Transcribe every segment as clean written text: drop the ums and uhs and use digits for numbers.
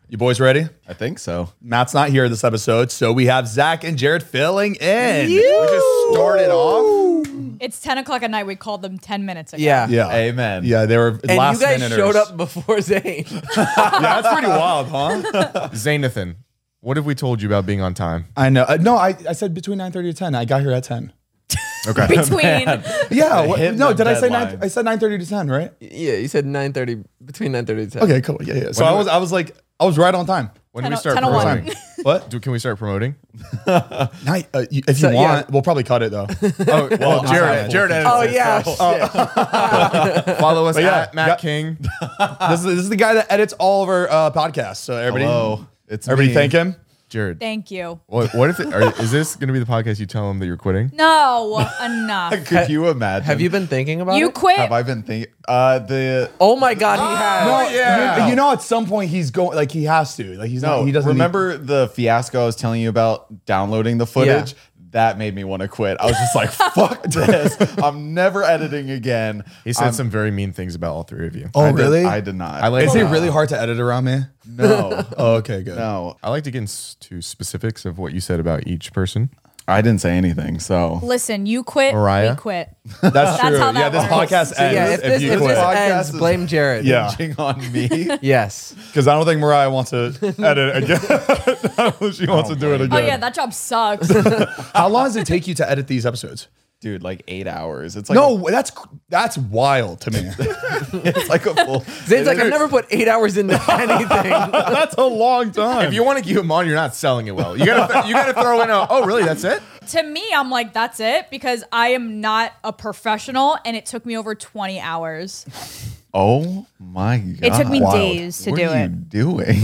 You boys ready? I think so. Matt's not here this episode, so we have Zach and Jared filling in. We just started off. It's 10 o'clock at night. We called them 10 minutes ago. Yeah. Yeah. Amen. Yeah, they were And last you guys minuters. showed up before Zane. Yeah, that's pretty wild, huh? Zanathan, what have we told you about being on time? I know. No, I said between 9:30 to 10. I got here at 10. Okay. Between. Yeah. hitting No, the did I say deadline. I said 9:30 to 10, right? Yeah, you said 9:30, between 9:30 to 10. Okay, cool. Yeah. So I was right on time. When do we start 10:01. promoting? What? Can we start promoting? If So, you want, we'll probably cut it though. Oh, well, Jared edits Oh, it, yeah. so shit. follow us yeah, at Matt King. This is the guy that edits all of our podcasts. So everybody, everybody me. thank him. Jared, Thank you. what if is this going to be the podcast you tell him that you're quitting? No, enough. Could you imagine? Have you been thinking about You it? quit. Have I been thinking? The Oh my God, he has. yeah. You know, at some point he's going, like he has to, like he's not. He doesn't remember the fiasco I was telling you about downloading the footage. That made me want to quit. I was just like, fuck this. I'm never editing again. He said some very mean things about all three of you. Oh, I did- really? I did not. I like- Is it really hard to edit around me? No. Oh, okay, good. No. I like to get into specifics of what you said about each person. I didn't say anything. So Listen, you quit. Mariah? We quit. That's true. how Yeah, that this works. podcast So, ends yeah, if you if quit. this Podcast ends, is- blame Jared. Yeah. hinging on me. Yes. Because I don't think Mariah wants to edit again. I don't think she wants to do it Oh, again. yeah, that job sucks. How long does it take you to edit these episodes? Dude, like 8 hours. It's like No, that's wild to me. it's like a full. Zane's like, I've never put 8 hours into anything. That's a long time. If you want to keep him on, you're not selling it well. You gotta throw in oh really, that's it? To me, I'm like, that's it, because I am not a professional, and it took me over 20 hours. Oh my god! It took me Wild. days to what do are you it. doing?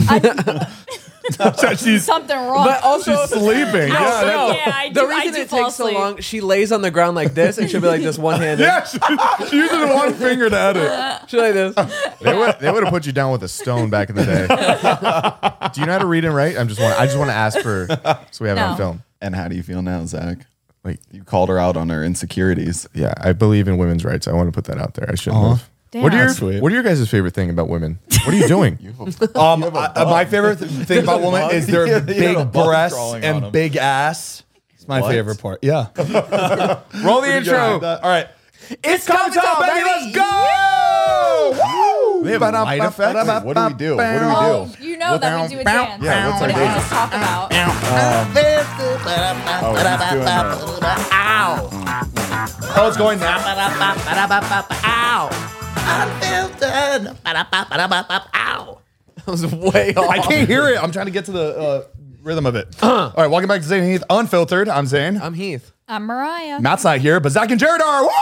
she's Something wrong. But also, sleeping. yeah, Yeah, I the do, I reason do it fall takes so asleep. long, she lays on the ground like this, and she'll be like this one-handed. yeah. She's using one finger to edit. She'll like this. They would have put you down with a stone back in the day. Do you know how to read and write? I just want to ask for so we have it on No. film. And how do you feel now, Zach? Like, You called her out on her insecurities. yeah, I believe in women's rights. I want to put that out there. I shouldn't have. Damn. What are That's sweet. your guys' favorite thing about women? What are you doing? My favorite thing about women is their You have a big bug breasts crawling on and them. big ass. It's my What? favorite part. Yeah. Roll the intro. All right. It's coming time, baby. Let's go. Woo! They have light effects? What do we do? What do we Oh, do? you know that we do a dance. Yeah, what's What our did we dance? just talk about? Oh, he's doing that. Oh, it's going now. That was way off. I can't hear it. I'm trying to get to the rhythm of it. All right, welcome back to Zane and Heath Unfiltered. I'm Zane. I'm Heath. I'm Mariah. Matt's not here, but Zach and Jared are. Woo!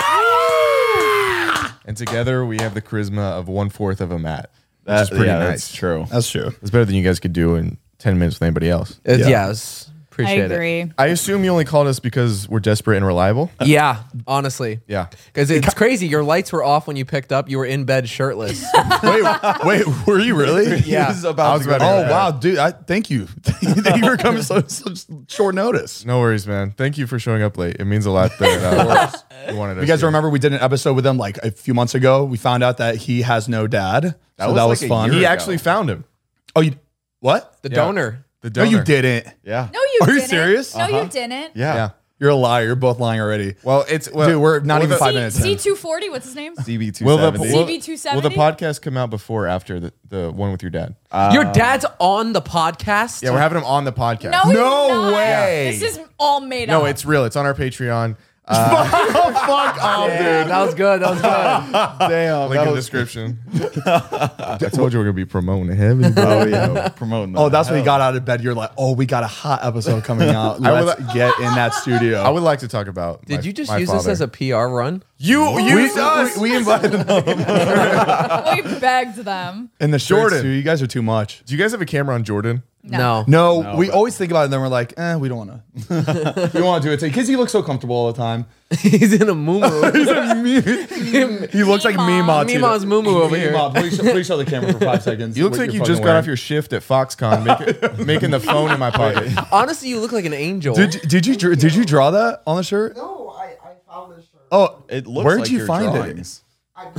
And together we have the charisma of 1/4 of a Matt. Which That's is pretty nice. That's true. That's true. It's better than you guys could do in 10 minutes with anybody else. Yeah, Yeah. it was, I appreciate agree. I assume you only called us because we're desperate and reliable. it. Yeah, honestly. Yeah. Because it's crazy. Your lights were off when you picked up. You were in bed shirtless. Wait, were you really? Yeah. He was about I was to go about to Oh to wow, dude! Thank you. Thank you for coming such short notice. No worries, man. Thank you for showing up late. It means a lot that you wanted us You guys to. remember we did an episode with him like a few months ago. We found out that he has no dad, so was that like was a fun. year He ago. actually found him. Oh, you what? The Yeah. donor. The No, donor. you didn't. Yeah. No, you Are you didn't. serious? No, you didn't. Yeah. Yeah. You're a liar. You're both lying already. Well, dude, We're not even 5 minutes in. C240, what's his name? CB270. Will the CB270? will the podcast come out before or after the one with your dad? Your dad's on the podcast? Yeah, we're having him on the podcast. No, he's No not. way. This is all made up. No, it's real. It's on our Patreon. Fuck off, Yeah, that was good. That was good. Damn. Link that in was- description. I told you we're gonna be promoting heavy. Oh yeah. Promoting that. Oh, that's when you got out of bed. You're like, oh, we got a hot episode coming out. I would Let's get in that studio. I would like to talk about. Did you just use this as a PR run? you used us? we invited them We begged them. in the Jordan. shorts, too. You guys are too much. Do you guys have a camera on Jordan? No. No, we always think about it, and then we're like, we don't want to. We don't want to do it because he looks so comfortable all the time. He's in a moo-moo. He looks like Meemaw. Meemaw, too. Meemaw's moo-moo over here. Meemaw, please show the camera for 5 seconds. You look what like you're you fucking just got wearing. off your shift at Foxconn, making the phone in my pocket. Honestly, you look like an angel. Did you draw that on the shirt? No, I found this shirt. Oh, It looks where'd like you your find drawings. I Goodwill.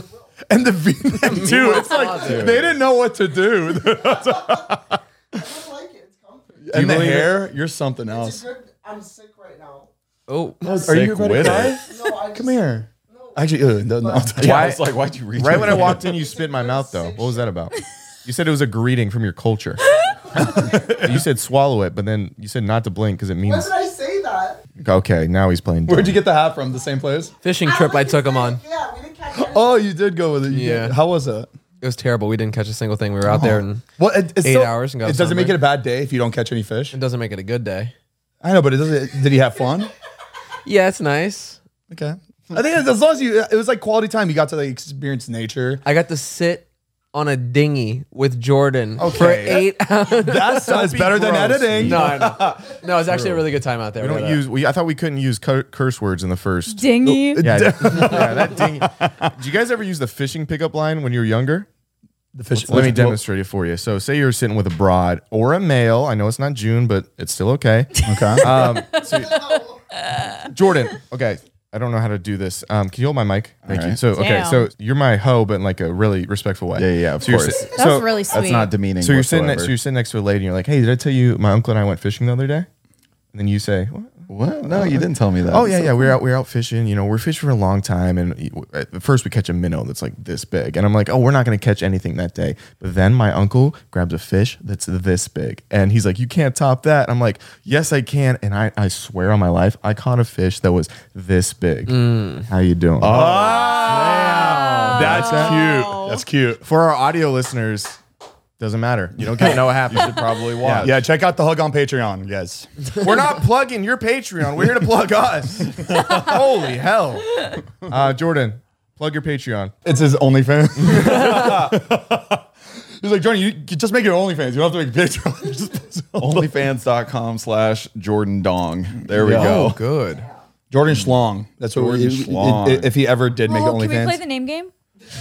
And the V-neck too. It's like they didn't know what to do. I like it. It's comfy. And the believe it? hair, you're something It's else. good. I'm sick right now. Oh, Are Sick you ready with to cry? it. No, I just, Come here. No. Actually, no, I'll touch Yeah, I Why- was like, why'd you reach? Right me? when I walked in, you spit in my mouth, though. What was that about? You said it was a greeting from your culture. You said swallow it, but then you said not to blink because it When means. did I say that? Okay, now he's playing. Where'd you get the hat from? The same place? fishing trip I took him on. Yeah, we didn't catch anything. Oh, you did go with it. Yeah. How was it? It was terrible. We didn't catch a single thing. We were out there, and Well, it's 8 still- hours and got It doesn't make sunburned. it a bad day if you don't catch any fish. it doesn't make it a good day. I know, but it doesn't. Did he have fun? Yeah, it's nice. Okay. I think as long as it was like quality time. You got to like experience nature. I got to sit on a dinghy with Jordan for Okay. 8 hours. That's be better than gross. editing. No, I know. No, it was actually a really good time out there. We don't use. I thought we couldn't use curse words in the first. Dingy. Yeah, yeah, that ding. Did you guys ever use the fishing pickup line when you were younger? The fish. Let me demonstrate it for you. So, say you're sitting with a broad or a male. I know it's not June, but it's still okay. Okay. Jordan. Okay. I don't know how to do this. Can you hold my mic? Thank you. right. So, okay. Damn. So you're my hoe, but in like a really respectful way. Yeah, of So you're course. sit- That was really sweet. That's not demeaning. So you're sitting next. whatsoever. So you're sitting next to a lady, and you're like, "Hey, did I tell you my uncle and I went fishing the other day?" And then you say, "What?" What? No, you didn't tell me that. Oh yeah. We're out fishing. You know, we're fishing for a long time, and at first we catch a minnow that's like this big, and I'm like, oh, we're not gonna catch anything that day. But then my uncle grabs a fish that's this big, and he's like, you can't top that. And I'm like, yes, I can, and I swear on my life, I caught a fish that was this big. How you doing? That's cute. That's cute. For our audio listeners, doesn't matter. You don't get to know what happened. You should probably watch. Yeah, check out the Hug on Patreon, guys. We're not plugging your Patreon. We're here to plug us. Holy hell. Jordan, plug your Patreon. It's his OnlyFans. He's like, Jordan, you just make your OnlyFans. You don't have to make a Patreon. Just- Onlyfans.com/Jordan Dong. There we Yeah. go. Good. Jordan Schlong. That's what Jordan Schlong. if he ever did make an Oh, can we play OnlyFans. the name game?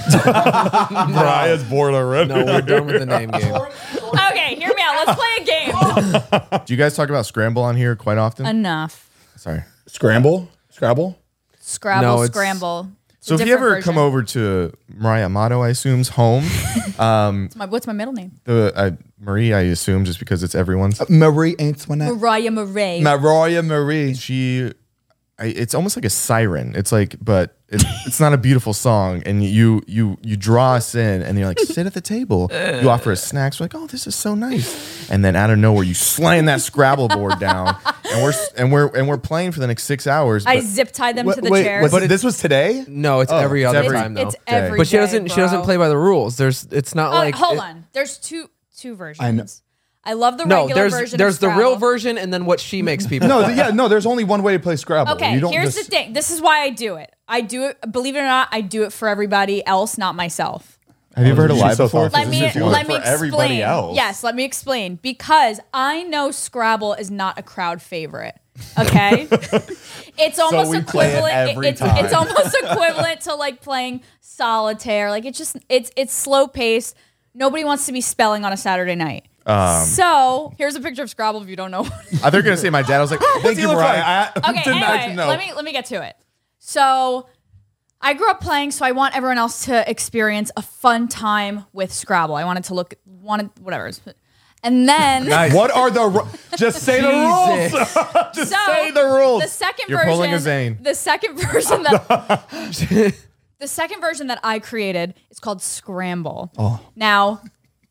Brian's bored already. No, we're done with the name game. Okay, hear me out. Let's play a game. Do you guys talk about Scramble on here quite often? Enough. Sorry. Scramble? Scrabble? Scrabble, No, it's- scramble. So if you ever come over to Mariah Amato, I assume's home, what's my middle name? Marie, I assume, just because it's everyone's. Marie Antoinette. Mariah Marie. Mariah Marie. It's almost like a siren. It's like, but it's not a beautiful song. And you draw us in, and you're like, sit at the table. You offer us snacks. We're like, oh, this is so nice. And then out of nowhere, you slam that Scrabble board down, and we're playing for the next 6 hours. I but- zip tied them to the Wait, chairs. this was today? No, it's every other every- time though. It's every but she day, doesn't. She doesn't bro. play by the rules. It's not like. Hold on. There's two versions. I know. I love the No, regular there's version. there's of the real Scrabble. version, and then what she makes people. No, there's only one way to play Scrabble. Okay, You don't here's just- the thing. This is why I do it. I do it. Believe it or not, I do it for everybody else, not myself. Have you ever heard of She's live so before? thoughtful. Let me do it let me for explain. everybody else. Yes, let me explain. Because I know Scrabble is not a crowd favorite. Okay, it's almost we play it equivalent. every time. It's almost equivalent to like playing solitaire. Like it's slow paced. Nobody wants to be spelling on a Saturday night. So here's a picture of Scrabble if you don't know. I thought you were gonna say my dad. I was like, Thank you, Brian. Okay, anyway, let me get to it. So I grew up playing, so I want everyone else to experience a fun time with Scrabble. I wanted to whatever. And then What are just say the rules. Just say the rules. The second You're version, pulling a Zane. The second version that the second version that I created is called Scramble. Oh. Now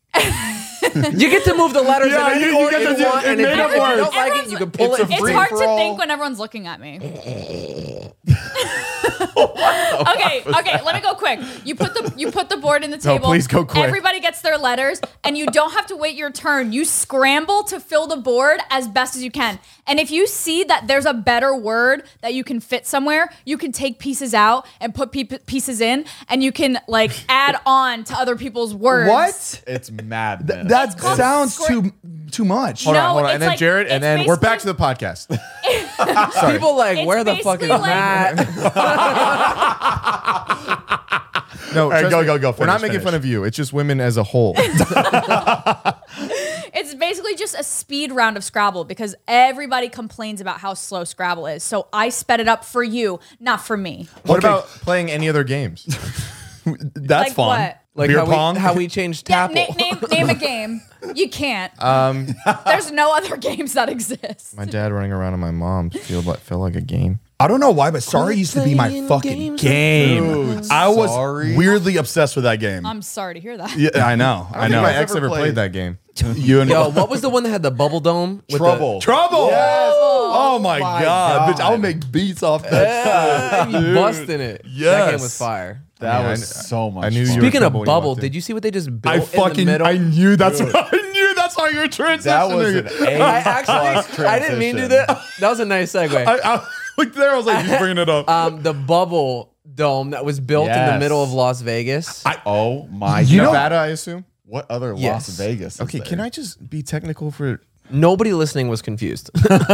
You get to move the letters Yeah, in any you order get to you do want, it and if made you up don't words. like it, you can pull it. it's free hard for to all. think when everyone's looking at me. Okay, let me go quick. You put the board in the table. please go quick. Everybody gets their letters, and you don't have to wait your turn. You scramble to fill the board as best as you can. And if you see that there's a better word that you can fit somewhere, you can take pieces out and put pieces in, and you can like add on to other people's words. What? It's madness. That called sounds scra- too much. hold No, on. it's And then like- Jared, and it's then we're back to basically- the podcast. People like, It's where the fuck is basically like- Matt? No, right, trust go, me, go, go. We're not Finish, making fun finish. of you. It's just women as a whole. It's basically just a speed round of Scrabble because everybody complains about how slow Scrabble is. So I sped it up for you, not for me. What about playing any other games? That's Like fun. what? Like Beer how pong. we changed Yeah, Tapple. name a game. You can't. There's no other games that exist. My dad running around on my mom felt like a game. I don't know why, but Sorry used to be my playing fucking games game. Dude, I was Sorry. weirdly obsessed with that game. I'm sorry to hear that. Yeah, I know. I know. My ex ever ever played. played that game. You and Yo, what was the one that had the bubble dome? With Trouble. Trouble. Yes. Oh my my god, bitch! God. I would make beats off that. You busting it. That Yes. game was fire. That I was mean, so much I knew fun. you were Speaking of trouble when you bubble, walked in. did you see what they just built I in the fucking middle? I knew that's what I knew. That's how you're transitioning. That was an A I actually, plus I didn't mean to do transition. that. That was a nice segue. I looked there. I was like, he's bringing it up. The bubble dome that was built in the Yes. middle of Las Vegas. Oh my You god. know- Nevada, I assume. What other Yes. Las Vegas? Is Okay, there? can I just be technical for? Nobody listening was confused.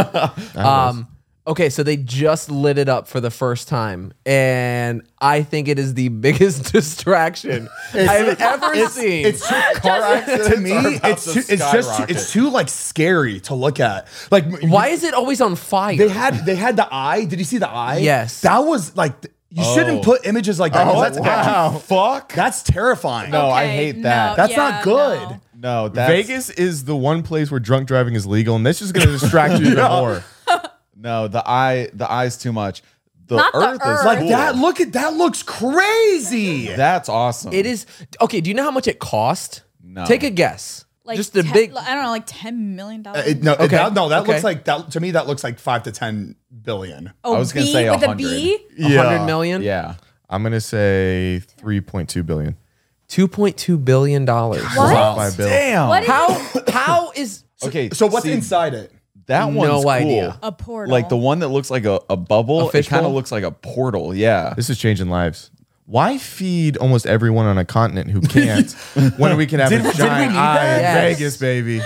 Okay, so they just lit it up for the first time, and I think it is the biggest distraction I've ever seen. It's too, car accidents to me. are about It's to too, it's just skyrocket. it's too like scary to look at. Like Why is it always on fire? they had the eye? Did you see the eye? Yes. That was like you shouldn't put images like that. 'cause that's Fuck. That's terrifying. No, I Okay, hate that. no, That's yeah, not good. no. No, that's Vegas is the one place where drunk driving is legal, and this is going to distract you even more. No, the eye's too much. The Not the earth is earth. Like cool. that. Look at that. Looks crazy. That's awesome. It is okay. Do you know how much it cost? No. Take a guess. Like Just a 10 big. I don't know, like $10 million. That Okay. looks Okay. like that to me. That looks like 5 to 10 billion. Oh, I was gonna B say with a 100. B. 100 million. Yeah. I'm going to say 3.2 billion. $2.2 billion. What? Wow. By bill. Damn. What is How is Okay. So what's see, inside it? that No one's cool. idea. a portal? Like the one that looks like a bubble. A It kind fishbowl? of looks like a portal. Yeah. This is changing lives. Why feed almost everyone on a continent who can't when we can have Did a we giant need eye that? in Yes. Vegas, baby?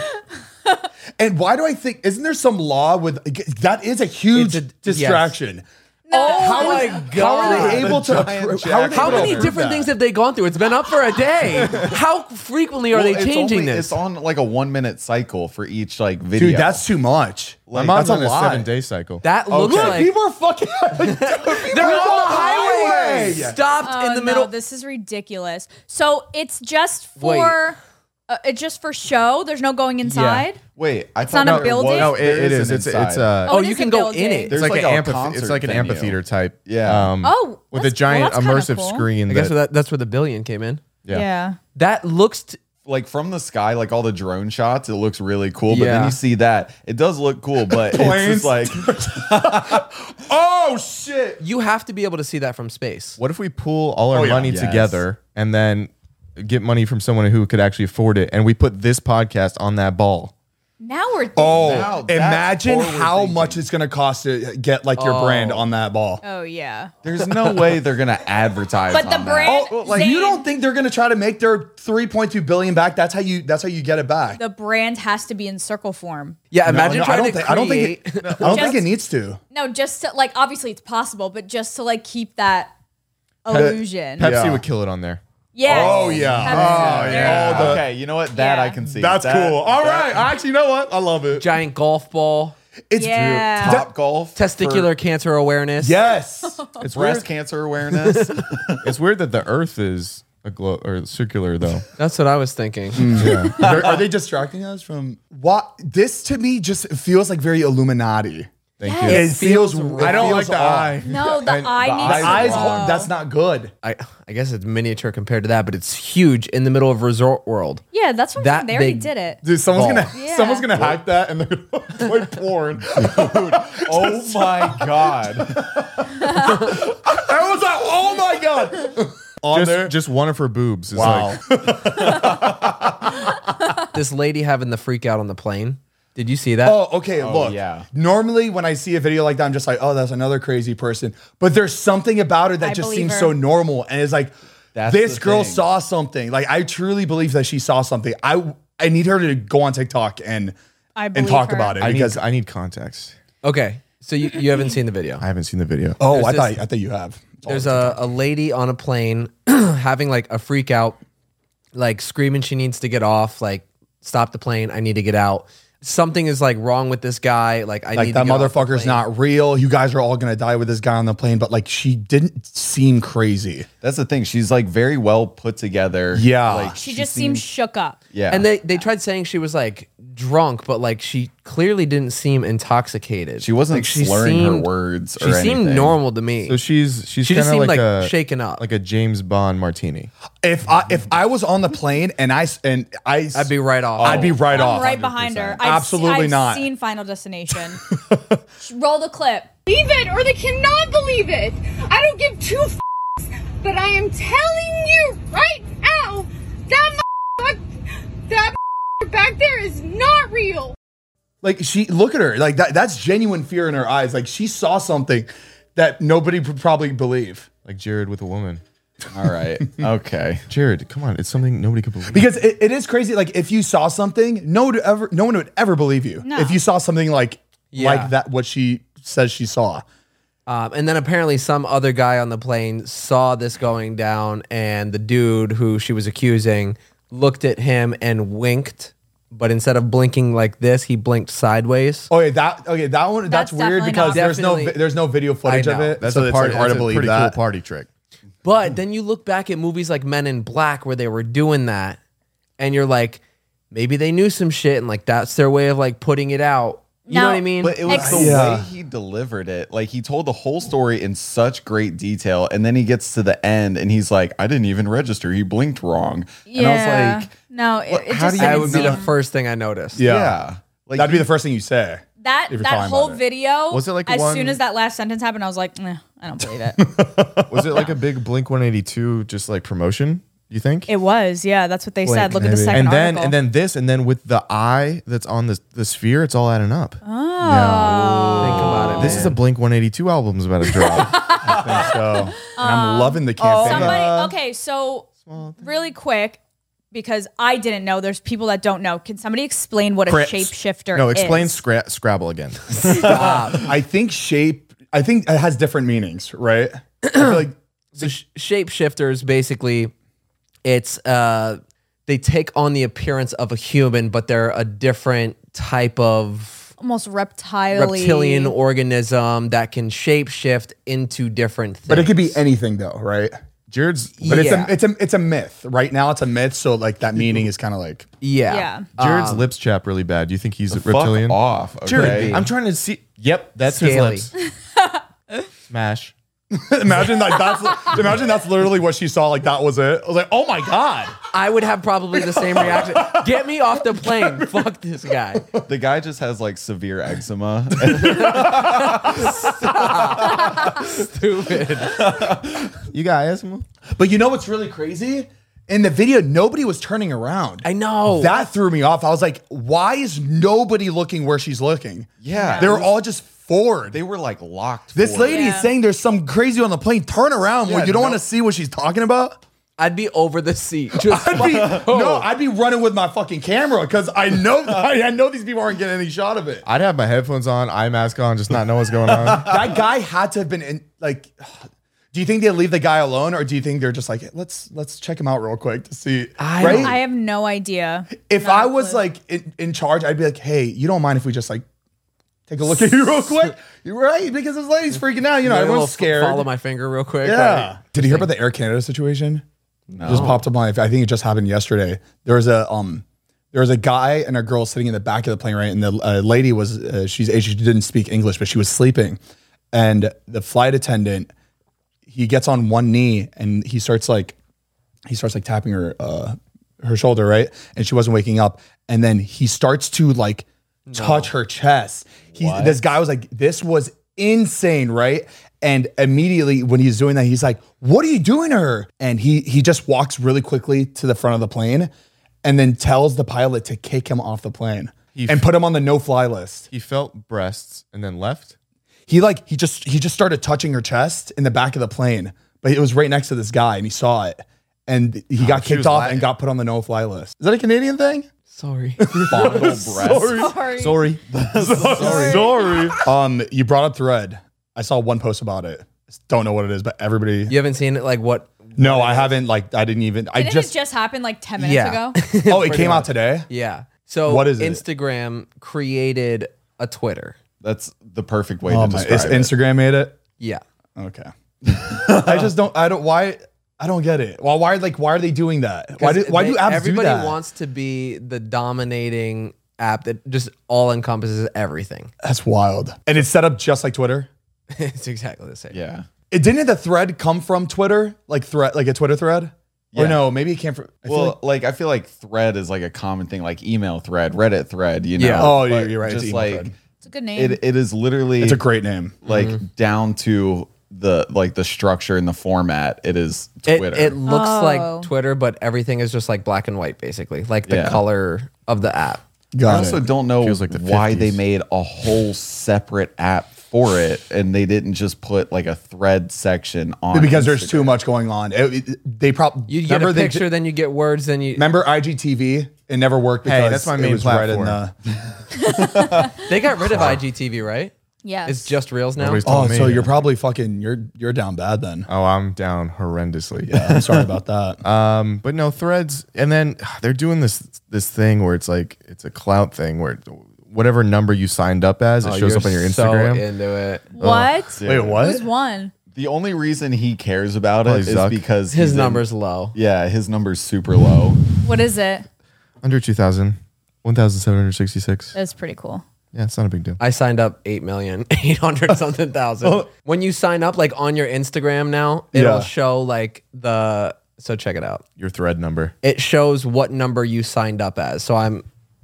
And why do I think? Isn't there some law with that? Is a huge It's a- distraction. Oh How my is- God. How are they able to? giant How, are they How able to many approve different that? things have they gone through? It's been up for a day. How frequently are they Well, it's changing only- this? It's on like a 1 minute cycle for each like video. Dude, that's too much. My Like, mom's that's on a lot. 7-day cycle. That looks Look, like people are fucking. they're on the highway. Stopped Oh, in the no, middle. this is ridiculous. So it's just Wait. for it's just for show. There's no going inside. Wait, I not thought a there building? was- No, there it is. an It's inside. Oh, it you is can a go in building. it. There's It's like, like an a concert It's like an venue. amphitheater type. Yeah. Oh, with a that's- giant well, that's kinda immersive cool. screen. I guess that, that's where the billion came in. Yeah. That looks. Like from the sky, like all the drone shots, it looks really cool. But then Yeah. you see that it does look cool, but Planes. it's just like Oh shit! You have to be able to see that from space. What if we pool all our Oh, yeah. money Yes. together and then get money from someone who could actually afford it, and we put this podcast on that ball? Now we're Oh, Now that's imagine forward how thinking. much it's gonna cost to get like your brand on that ball. Oh yeah. there's no way they're gonna advertise. But the on that. brand- Oh, like Zane- you don't think they're gonna try to make their 3.2 billion back? That's how you get it back. The brand has to be in circle form. Yeah, imagine No, trying to I don't create. think it, I don't think Just- it needs to. No, just to like obviously it's possible, but just to like keep that illusion. Pepsi Yeah. would kill it on there. Yes. Oh, yeah. Pepsi. Oh, yeah. There you go. Okay, you know what? That Yeah. I can see. That's That- cool. All that- right, actually, you know what? I love it. Giant golf ball, It's Yeah. Top golf, testicular cancer awareness. Yes. It's for breast weird. cancer awareness. It's weird that the Earth is a globe or circular though. That's what I was thinking. Yeah. Are they distracting us from what? This to me just feels like very Illuminati. Thank Yes. you. It feels. feels- I don't like the eye. No, the eye the needs eyes to Eyes. glow. That's not good. I guess it's miniature compared to that, but it's huge in the middle of Resort World. Yeah, that's what I'm That saying. They already big did it. Dude, Ball. Yeah. someone's gonna hack that and they're gonna play porn. Oh my god! I was like, oh my god. On there. Just one of her boobs is Wow. like This lady having the freak out on the plane. Did you see that? Oh, okay. Look. yeah. Normally, when I see a video like that, I'm just like, oh, that's another crazy person. But there's something about her that I just believe seems her. so normal, and it's like, That's this the girl thing. saw something. Like, I truly believe that she saw something. I need her to go on TikTok and I and believe talk her. about it I because. need context. Okay, so you haven't seen the video. I haven't seen the video. Oh, There's I this- thought you have. It's all There's TikTok. a lady on a plane having like a freak out, like screaming she needs to get off, like stop the plane, I need to get out. something is like wrong with this guy. Like I Like need that to get off the motherfucker's plane. not real. You guys are all gonna die with this guy on the plane. But like she didn't seem crazy. That's the thing. She's like very well put together. Yeah. Like She just seems shook up. Yeah. And they tried saying she was like drunk, but like she clearly didn't seem intoxicated. she wasn't like, she slurring her seemed- words or She anything. seemed normal to me. So she's She kind just of seemed like, like a shaken up. like a James Bond martini. If I was on the plane and I'd be right off. I'd be right I'm off. right behind her. 100%. Absolutely I've not. seen Final Destination. Roll the clip. Believe it or they cannot believe it. I don't give two f***s, but I am telling you right now that back there is not real. Like she look at her. Like that's genuine fear in her eyes. Like she saw something that nobody would probably believe. Like Jared with a woman. All right. Okay. Jared, come on, it's something nobody could believe. Because it is crazy. Like if you saw something, no one would ever believe you. No. If you saw something like Yeah. that, what she says she saw. And then apparently some other guy on the plane saw this going down, and the dude who she was accusing looked at him and winked, but instead of blinking like this, he blinked sideways. Okay, that one that's That's weird definitely because not- there's no video footage I of know. it. That's so a it's party. like hard That's to a believe pretty that. cool party trick. But then you look back at movies like Men in Black where they were doing that, and you're like, maybe they knew some shit, and like that's their way of like putting it out. You know No. what I mean? But it was Ex- the Yeah. way he delivered it. Like he told the whole story in such great detail, and then he gets to the end and he's like, "I didn't even register. He blinked wrong." And I was like, no, what- it how just do you that didn't would be the seem- first thing I noticed. Yeah. Like That'd be the first thing you say. that if you're that talking whole about it. video. Was it like as one- soon as that last sentence happened, I was like, I don't believe it. Was it like a big Blink 182 just like promotion? You think? It was, yeah. That's what they said. Look at the maybe. second and then article. this, and then with the eye that's on the sphere, it's all adding up. Think about it. This is a Blink 182 album's about to drop. I think so. And I'm loving the campaign. Somebody, okay, so really quick, because I didn't know. There's people that don't know. Can somebody explain what a shapeshifter No, explain is? Scrabble again. I think it has different meanings, right? I feel like So shapeshifters basically, it's they take on the appearance of a human, but they're a different type of Almost reptilian. reptilian organism that can shapeshift into different things. but it could be anything though, right? Jared's But Yeah. it's a myth. Right now it's a myth, so like that meaning is kind of like yeah. Yeah. Jared's lips chap really bad. Do you think he's a fuck reptilian? off. Okay. Jared, I'm trying to see. Yep, that's Scaly. his lips. Smash. imagine that's literally what she saw. Like that was it. I was like, oh my god. I would have probably the same reaction. Get me off the plane. Fuck this guy. The guy just has like severe eczema. Stupid. You got asthma? But you know what's really crazy? In the video, nobody was turning around. I know. That threw me off. I was like, why is nobody looking where she's looking? Yeah. They were all just forward. They were like locked. This forward. lady is Yeah. saying there's some crazy on the plane. Turn around. Yeah, You don't no- want to see what she's talking about? I'd be over the seat. Just I'd be running with my fucking camera because I know these people aren't getting any shot of it. I'd have my headphones on, eye mask on, just not know what's going on. That guy had to have been in like. Do you think they leave the guy alone, or do you think they're just like, let's check him out real quick to see? Right? I have no idea. If Not I a was clue. like in charge, I'd be like, hey, you don't mind if we just like take a look at you real quick? You're right, because this lady's freaking out. You know, Maybe a everyone's little scared. Follow my finger real quick. Yeah. Did you hear about the Air Canada situation? No. Just popped up on. I think it just happened yesterday. There was a guy and a girl sitting in the back of the plane, right? And the lady was she didn't speak English, but she was sleeping, and the flight attendant, he gets on one knee and he starts like tapping her shoulder, right? And she wasn't waking up, and then he starts to like touch her chest. This guy was like, this was insane, right? And immediately when he's doing that, he's like, what are you doing to her? And he just walks really quickly to the front of the plane and then tells the pilot to kick him off the plane and put him on the no-fly list. He felt breasts and then left. He just started touching her chest in the back of the plane, but it was right next to this guy and he saw it. And he got she kicked was off Latin. and got put on the no-fly list. Is that a Canadian thing? Sorry. Fondle breasts. Sorry. Sorry. Sorry. You brought up Thread. I saw one post about it. Don't know what it is, but everybody. You haven't seen it? Like what? No, I haven't. Like, I didn't even. I Didn't just. it just happen like 10 minutes Yeah. ago? Oh, it came out today. Yeah. So What is it? Instagram created a Twitter. That's the perfect way Oh to my, describe is it. Instagram made it? Yeah. Okay. I don't get it. Well, why are they doing that? Why do apps everybody do that? wants to be the dominating app that just all encompasses everything. That's wild. And it's set up just like Twitter. It's exactly the same. Yeah. Didn't the thread come from Twitter? Like a Twitter thread? Or Yeah. no, maybe it came from. I feel like thread is like a common thing, like email thread, Reddit thread, you know. Yeah. Oh, But you're right. It's Just email like thread. It's a good name. it is literally It's a great name. like down to the structure and the format. It is It, Twitter. it looks Oh. like Twitter, but everything is just like black and white, basically, like the Yeah. color of the app. Got I also it. don't know Feels like the why they 50s. made a whole separate app for it and they didn't just put like a thread section on Because there's Instagram. too much going on. They probably You get a picture, then you get words, then you. Remember IGTV? It never worked because Hey, that's my main it was right in platform. the. They got rid of IGTV, right? yes. It's just Reels now. Nobody's Oh, told me. so you're probably fucking you're down bad then. Oh, I'm down horrendously. I'm sorry about that. But no threads, and then they're doing this thing where it's like it's a clout thing where whatever number you signed up as, it Oh, shows you're up on your so Instagram. into it. What? Wait, what? Who's won? The only reason he cares about it Probably is Zuck. because His he's in- number's low. Yeah, his number's super low. What is it? Under 2,000, 1,766. That's pretty cool. Yeah, it's not a big deal. I signed up 8,800,000 something thousand. When you sign up, like on your Instagram now, it'll Yeah. show like the. So check it out. Your thread number. It shows what number you signed up as. So I'm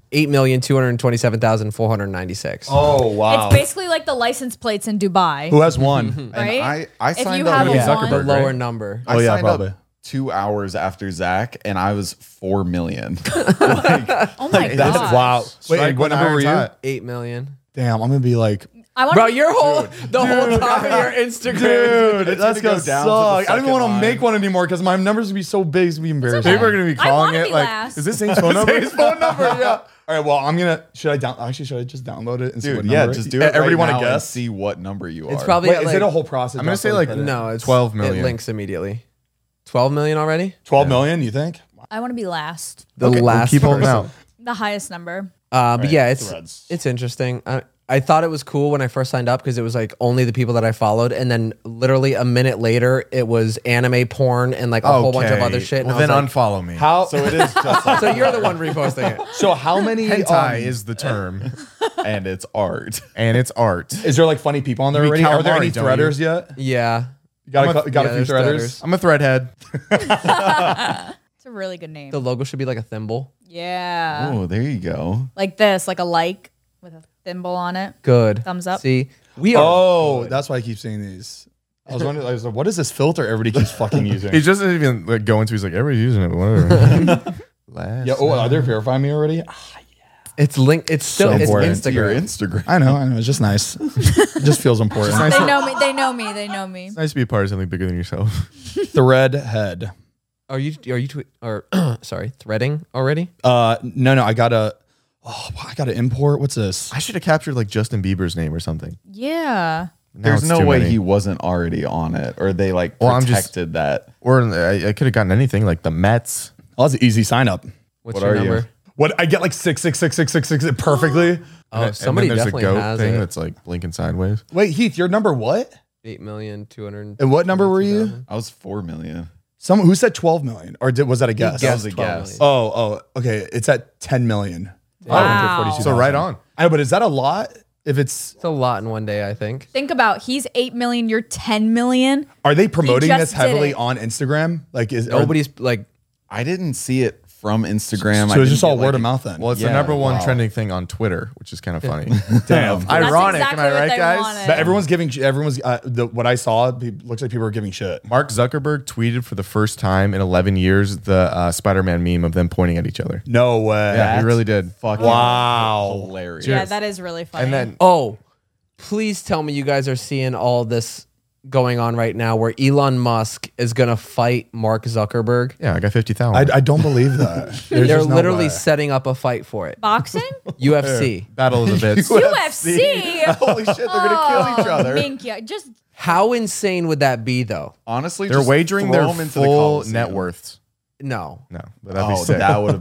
8,227,496. Oh wow. It's basically like the license plates in Dubai, Who has one? right? I if signed you up have with a Yeah, one, the Zuckerberg, lower right? number. I Oh, yeah, signed probably. up 2 hours after Zach and I was 4 million. oh my That's god! wow. Wait, Strike and what when number were iron's you? hot. 8 million. Damn, I'm gonna be like, I want Bro, to your whole whole top of your Instagram. dude, that's gonna go down suck. to the I don't even want to second make one anymore because my numbers would be so big, it's gonna be embarrassing. People are gonna be I calling wanna it be like, last. is this Zane's phone number? His phone number, yeah. All right, well, I'm gonna. Should I just download it and see what Dude, yeah, number? just do it. Everybody right want now to and guess? see what number you are. It's probably Wait, at is like, it a whole process? I'm gonna say like no, it's 12 million. It links immediately. 12 million already? 12 million. You think? I want to be last. The Okay, last keep holding person. out. The highest number. But yeah, it's Threads. it's interesting. I thought it was cool when I first signed up because it was like only the people that I followed, and then literally a minute later, it was anime porn and like a whole bunch of other shit. And Well, I was then like, unfollow me. How? So it is just like so you're the one reposting it. So how many? Hentai is the term, and it's art. and it's art. Is there like funny people on there You already? Are there calamari, any don't you? threaders yet? Yeah. You got I'm a, a- got yeah, a few there's threaders. I'm a threadhead. It's a really good name. The logo should be like a thimble. Yeah. Oh, there you go. Like this, like a like with a thimble on it. Good. Thumbs up. See, we are. Oh, good. that's why I keep seeing these. I was wondering, I was like, what is this filter everybody keeps fucking using? He just doesn't even like go into. He's like, everybody's using it, but whatever. Last Yeah. Oh, are they verifying me already? It's linked. It's still So it's important. To your Instagram. Instagram. I know. It's just nice. It just feels important. nice. They know me. They know me. They know me. It's nice to be a part of something bigger than yourself. Thread head. Are you sorry, threading already? No. I gotta import. What's this? I should have captured like Justin Bieber's name or something. Yeah. Now There's it's no too way many. he wasn't already on it, or they like Well, I'm just- protected that. Or I could have gotten anything like the Mets. Oh, that's an easy sign up. What's What your are you? number? What I get like 66666 perfectly. Oh, somebody and then there's definitely a goat has thing it. that's like blinking sideways. Wait, Heath, your number what? 8,200,000. And what number were you? I was 4 million. Someone who said 12 million, or was that a guess? That was a 12 guess. million. Oh, okay. It's at 10 million. Wow. So right on. I know, but is that a lot? If it's, It's a lot in one day, I think. Think about he's 8 million. You're 10 million. are they promoting just this did heavily it. on Instagram? Like, is Nobody's like, I didn't see it from Instagram. So I it's just didn't all get, word like, of mouth then. Well, it's Yeah, the number one wow. trending thing on Twitter, which is kind of funny. Damn. Ironic, That's exactly am I what right, they guys? wanted. But everyone's what I saw looks like people are giving shit. Mark Zuckerberg tweeted for the first time in 11 years the Spider-Man meme of them pointing at each other. No way. Yeah, he That's really did. Fucking Wow. hilarious. Yeah, that is really funny. And then oh, please tell me you guys are seeing all this going on right now where Elon Musk is going to fight Mark Zuckerberg. yeah, I got 50,000. I don't believe that. There's They're just no literally way. setting up a fight for it. boxing, UFC. Battle of the Bits. UFC. Holy shit, they're gonna kill each other. Minky, just How insane would that be, though? Honestly, They're just wagering throw their 'em into the full Coliseum. net worths. No. No, but that'd be Oh, sick. that would have been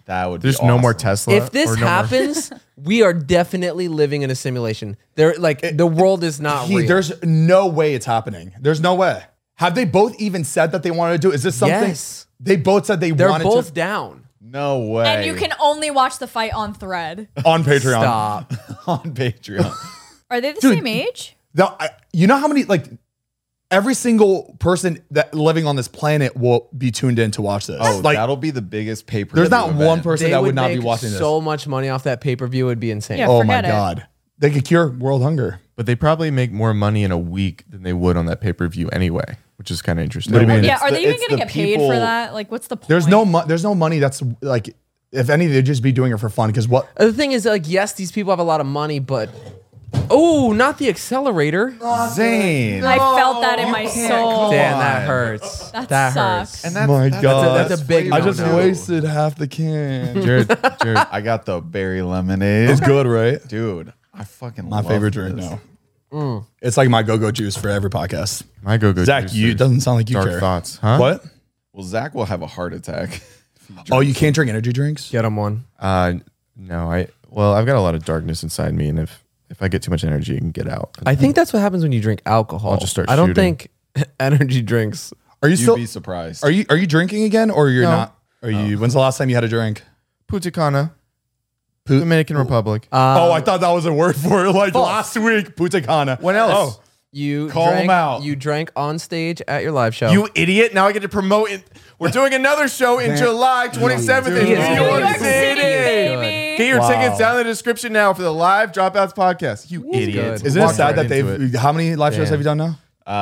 That would be There's no more awesome. Tesla. If this or no more- happens, we are definitely living in a simulation. The world is not real. There's no way it's happening. There's no way. Have they both even said that they wanted to do it? Is this something? Yes. They both said They're wanted both to down. No way. And you can only watch the fight on Thread. on Patreon. Stop. on Patreon. Are they the same age? You know how many every single person that living on this planet will be tuned in to watch this. Oh, like that'll be the biggest pay-per-view there's not event. one person They that would not be make watching this. so much money off that pay-per-view. It would be insane. Yeah. Oh my forget it. god. They could cure world hunger. But they probably make more money in a week than they would on that pay-per-view anyway, which is kind of interesting. What do you mean? Yeah, It's are the- they even it's going to the get paid people- for that? Like, what's the point? There's no money that's like, if any, they'd just be doing it for fun. Because what? The thing is, yes, these people have a lot of money, but not the accelerator. Zane. I felt that in my soul. Damn, that hurts. That that sucks. hurts. And that's, My that's God. That's a big I just no-no. wasted half the can. Jared, I got the berry lemonade. It's good, right? Dude, I fucking My love favorite drink this. now. It's like my go-go juice for every podcast. my go-go. Zach, juice you is doesn't sound like you dark care. thoughts, huh? What? Well, Zach will have a heart attack. Oh, you can't drink energy drinks? Get them one. No, I've got a lot of darkness inside me, and if I get too much energy, it can get out. I think that's what happens when you drink alcohol. I'll just start I don't shooting. think energy drinks. Are you You'd still? be surprised. Are you drinking again, or you're No. not? Are you? When's the last time you had a drink? Punta Cana, Dominican Republic. Oh, I thought that was a word for it. Like last week, Punta Cana. When else? Oh, You Call 'em drank, out. You drank on stage at your live show. You idiot! Now I get to promote it. We're doing another show in July 27th in Dude. New New York York City. baby. Get your Wow. tickets down in the description now for the live Dropouts podcast. You idiot! good. isn't it Walked sad right that into they've? it. How many live shows Yeah. have you done now?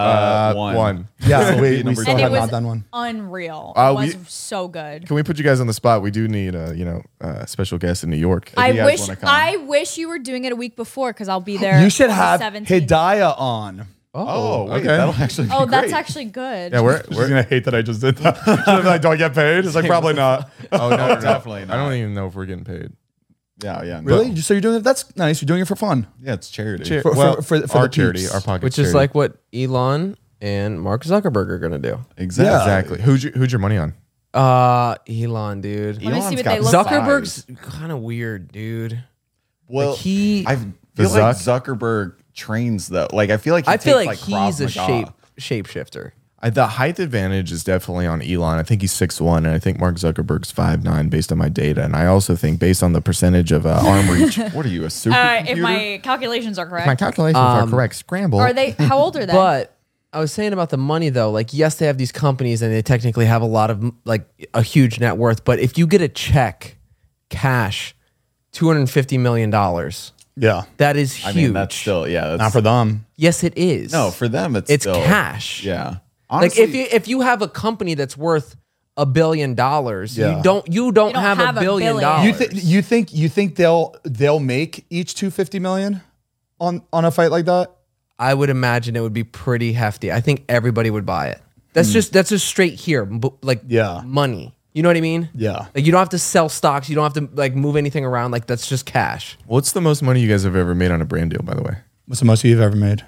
One. Yeah, we number still And have it was not done one. unreal. Uh, It was we- so good. Can we put you guys on the spot? We do need a special guest in New York. I you guys wish wanna come. I wish you were doing it a week before because I'll be there. You should on the have 17th. Hidayah on. Oh, wait, okay. that'll actually be Oh, that's great. actually good. Yeah, we're She's gonna hate that I just did that. She's gonna be like, do I get paid? It's like probably not. oh no, definitely I not. don't even know if we're getting paid. Yeah. Really? So you're doing it? That's nice. You're doing it for fun. Yeah, it's charity. Cheer- For- well, for our the charity, peeps. our pocket, which is charity. like what Elon and Mark Zuckerberg are gonna do. Exactly. exactly. Who'd your money on? Elon, dude. Let me see Elon's what got they look like. Zuckerberg's kind of weird, dude. Well, Like, he- I feel like Zuckerberg trains though. Like I feel like I feel like takes, Krav he's a Maga. shapeshifter. The height advantage is definitely on Elon. I think he's 6'1", and I think Mark Zuckerberg's 5'9", based on my data. And I also think based on the percentage of arm reach, What are you, a super If my calculations are correct. my calculations are correct. Scramble. Are they? How old are they? But I was saying about the money though, like yes, they have these companies and they technically have a lot of like a huge net worth. But if you get a check, cash, $250 million, Yeah. that is huge. I mean, that's still that's Not for them. Yes, it is. no for them. It's it's still, cash. Yeah, Like honestly, if you have a company that's worth $1 billion, Yeah. you don't have have $1 a billion. billion. You think they'll make each 250 million on a fight like that? I would imagine it would be pretty hefty. I think everybody would buy it. That's just straight here, Yeah. money. You know what I mean? Yeah. Like you don't have to sell stocks. You don't have to like move anything around. Like that's just cash. What's the most money you guys have ever made on a brand deal, by the way? What's the most you've ever made?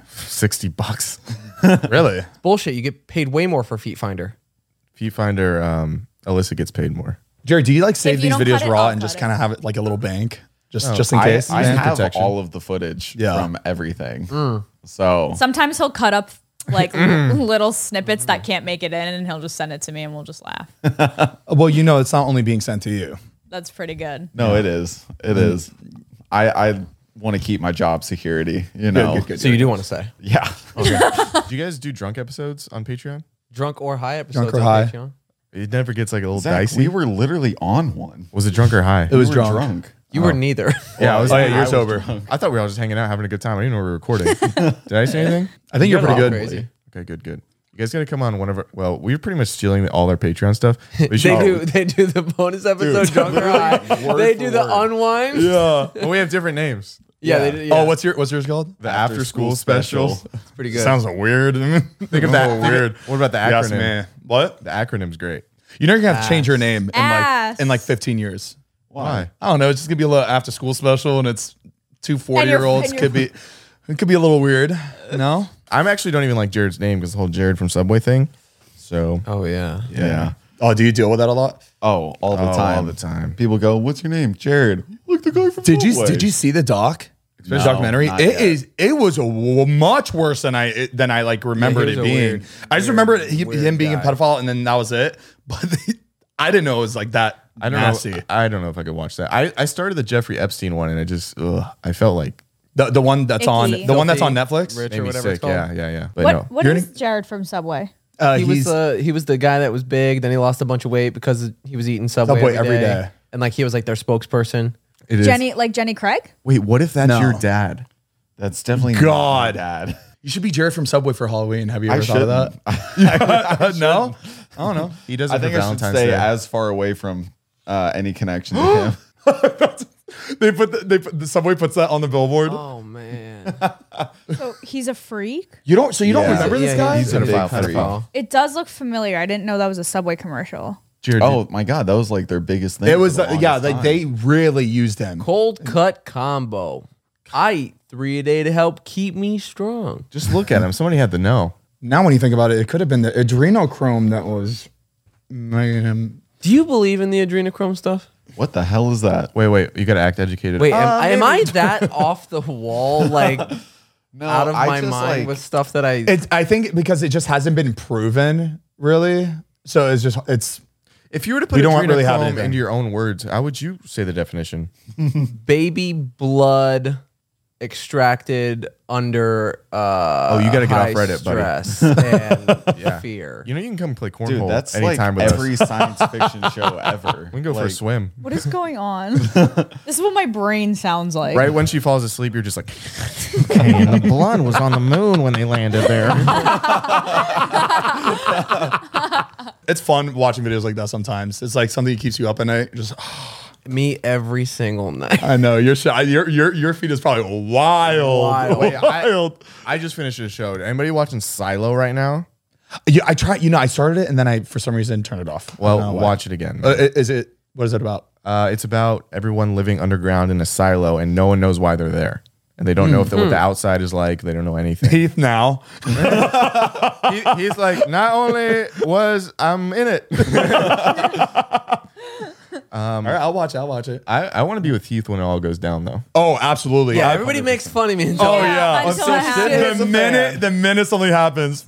$60. Really? Bullshit. You get paid way more for Feet Finder. Feet Finder, Alyssa gets paid more. Jared, do you like save If these you don't videos cut it, raw I'll and cut just it. kind of have it like a little bank? Just in case? I Yeah. have Protection. all of the footage Yeah. from everything. So Sometimes he'll cut up like little snippets that can't make it in, and he'll just send it to me, and we'll just laugh. Well, it's not only being sent to you. That's pretty good. no, it is. It is. I want to keep my job security. You know. Good. So you do want to say Yeah. Do you guys do drunk episodes on Patreon? drunk or high episodes or on high. Patreon? It never gets like a little Zach, dicey. we were literally on one. Was it drunk or high? It was We were drunk. You were neither. Yeah, I was. Oh, yeah, I you're was sober. drunk. I thought we were all just hanging out, having a good time. I didn't know we were recording. Did I say anything? I think you're got it pretty all good. crazy. Okay, good. You guys got to come on one of our. Well, we're pretty much stealing all our Patreon stuff. We They should- do the bonus episode drunk or high. word They for do the word. unwind. Yeah. Well, we have different names. Yeah, they do, yeah. Oh, what's yours called? The after school special. It's pretty good. Sounds weird. Think of that. weird. What about the acronym? Yes, man. What? The acronym's great. You know you're gonna have to change your name Ass. in like 15 years. Why? I don't know. It's just gonna be a little after school special, and it's two 40-year-olds. and Could be. It could be a little weird. No. I'm actually don't even like Jared's name because the whole Jared from Subway thing. So Oh yeah. Yeah. Oh, do you deal with that a lot? Oh, all the time. all the time. People go, "What's your name, Jared?" Look, the guy from Did you Subway. did you see the doc? No, Documentary. not It yet. is. It was much worse than I like remembered was it a being. weird- I just weird- remember weird him being a guy. pedophile, and then that was it. But I didn't know it was like that. I don't nasty. know. I don't know if I could watch that. I started the Jeffrey Epstein one, and I felt like The one that's on Icky. the one that's on Filthy Netflix. Rich made or me whatever it's sick. called. Yeah. But What no. what You're is any- Jared from Subway? He was the guy that was big. Then he lost a bunch of weight because he was eating Subway, Every day. And like he was like their spokesperson. It is. Jenny Craig? Wait, what if that's No. your dad? That's definitely God. not my dad. You should be Jared from Subway for Halloween. Have you ever I thought of that? No, I don't know. He does I it think for I should Valentine's stay Day. as far away from any connection to him. They put the Subway puts that on the billboard. Oh man. So he's a freak? You don't Yeah. remember this guy? He's a big Pedophile, freak. pedophile. It does look familiar. I didn't know that was a Subway commercial. Jared, Oh my God, that was like their biggest thing. It was for the yeah, longest like time. they really used him. Cold cut combo. I eat 3 a day to help keep me strong. just look at him. Somebody had to know. Now when you think about it, it could have been the adrenochrome that was making him. Do you believe in the adrenochrome stuff? What the hell is that? Wait. You got to act educated. Wait, am I that off the wall, like No, out of I my just, mind like- with stuff that I? It's I think because it just hasn't been proven really. So it's If you were to put We don't really have adrenochrome anything. into your own words, how would you say the definition? Baby blood extracted under you gotta get off high Reddit, buddy. stress and fear. You know, you can come play cornhole Dude, that's like anytime with every us. science fiction show ever. We can go for a Like, swim. What is going on? This is what my brain sounds like. Right when she falls asleep, you're just like, okay, and the blood was on the moon when they landed there. it's fun watching videos like that sometimes. It's like something that keeps you up at night. Just Me every single night. I know your feed is probably wild. Wait, wild. I just finished a show. Anybody watching Silo right now? Yeah, I tried. I started it and then I for some reason turned it off. I Well, don't know why. watch it again. Is it? What is it about? It's about everyone living underground in a silo, and no one knows why they're there, and they don't know what the outside is like. They don't know anything. Heath now. He's like, not only was I'm in it. All right, I'll watch it. I want to be with Heath when it all goes down, though. Oh, absolutely. Yeah, everybody makes fun of me. And Oh jokes. yeah. until it happens. The minute something happens.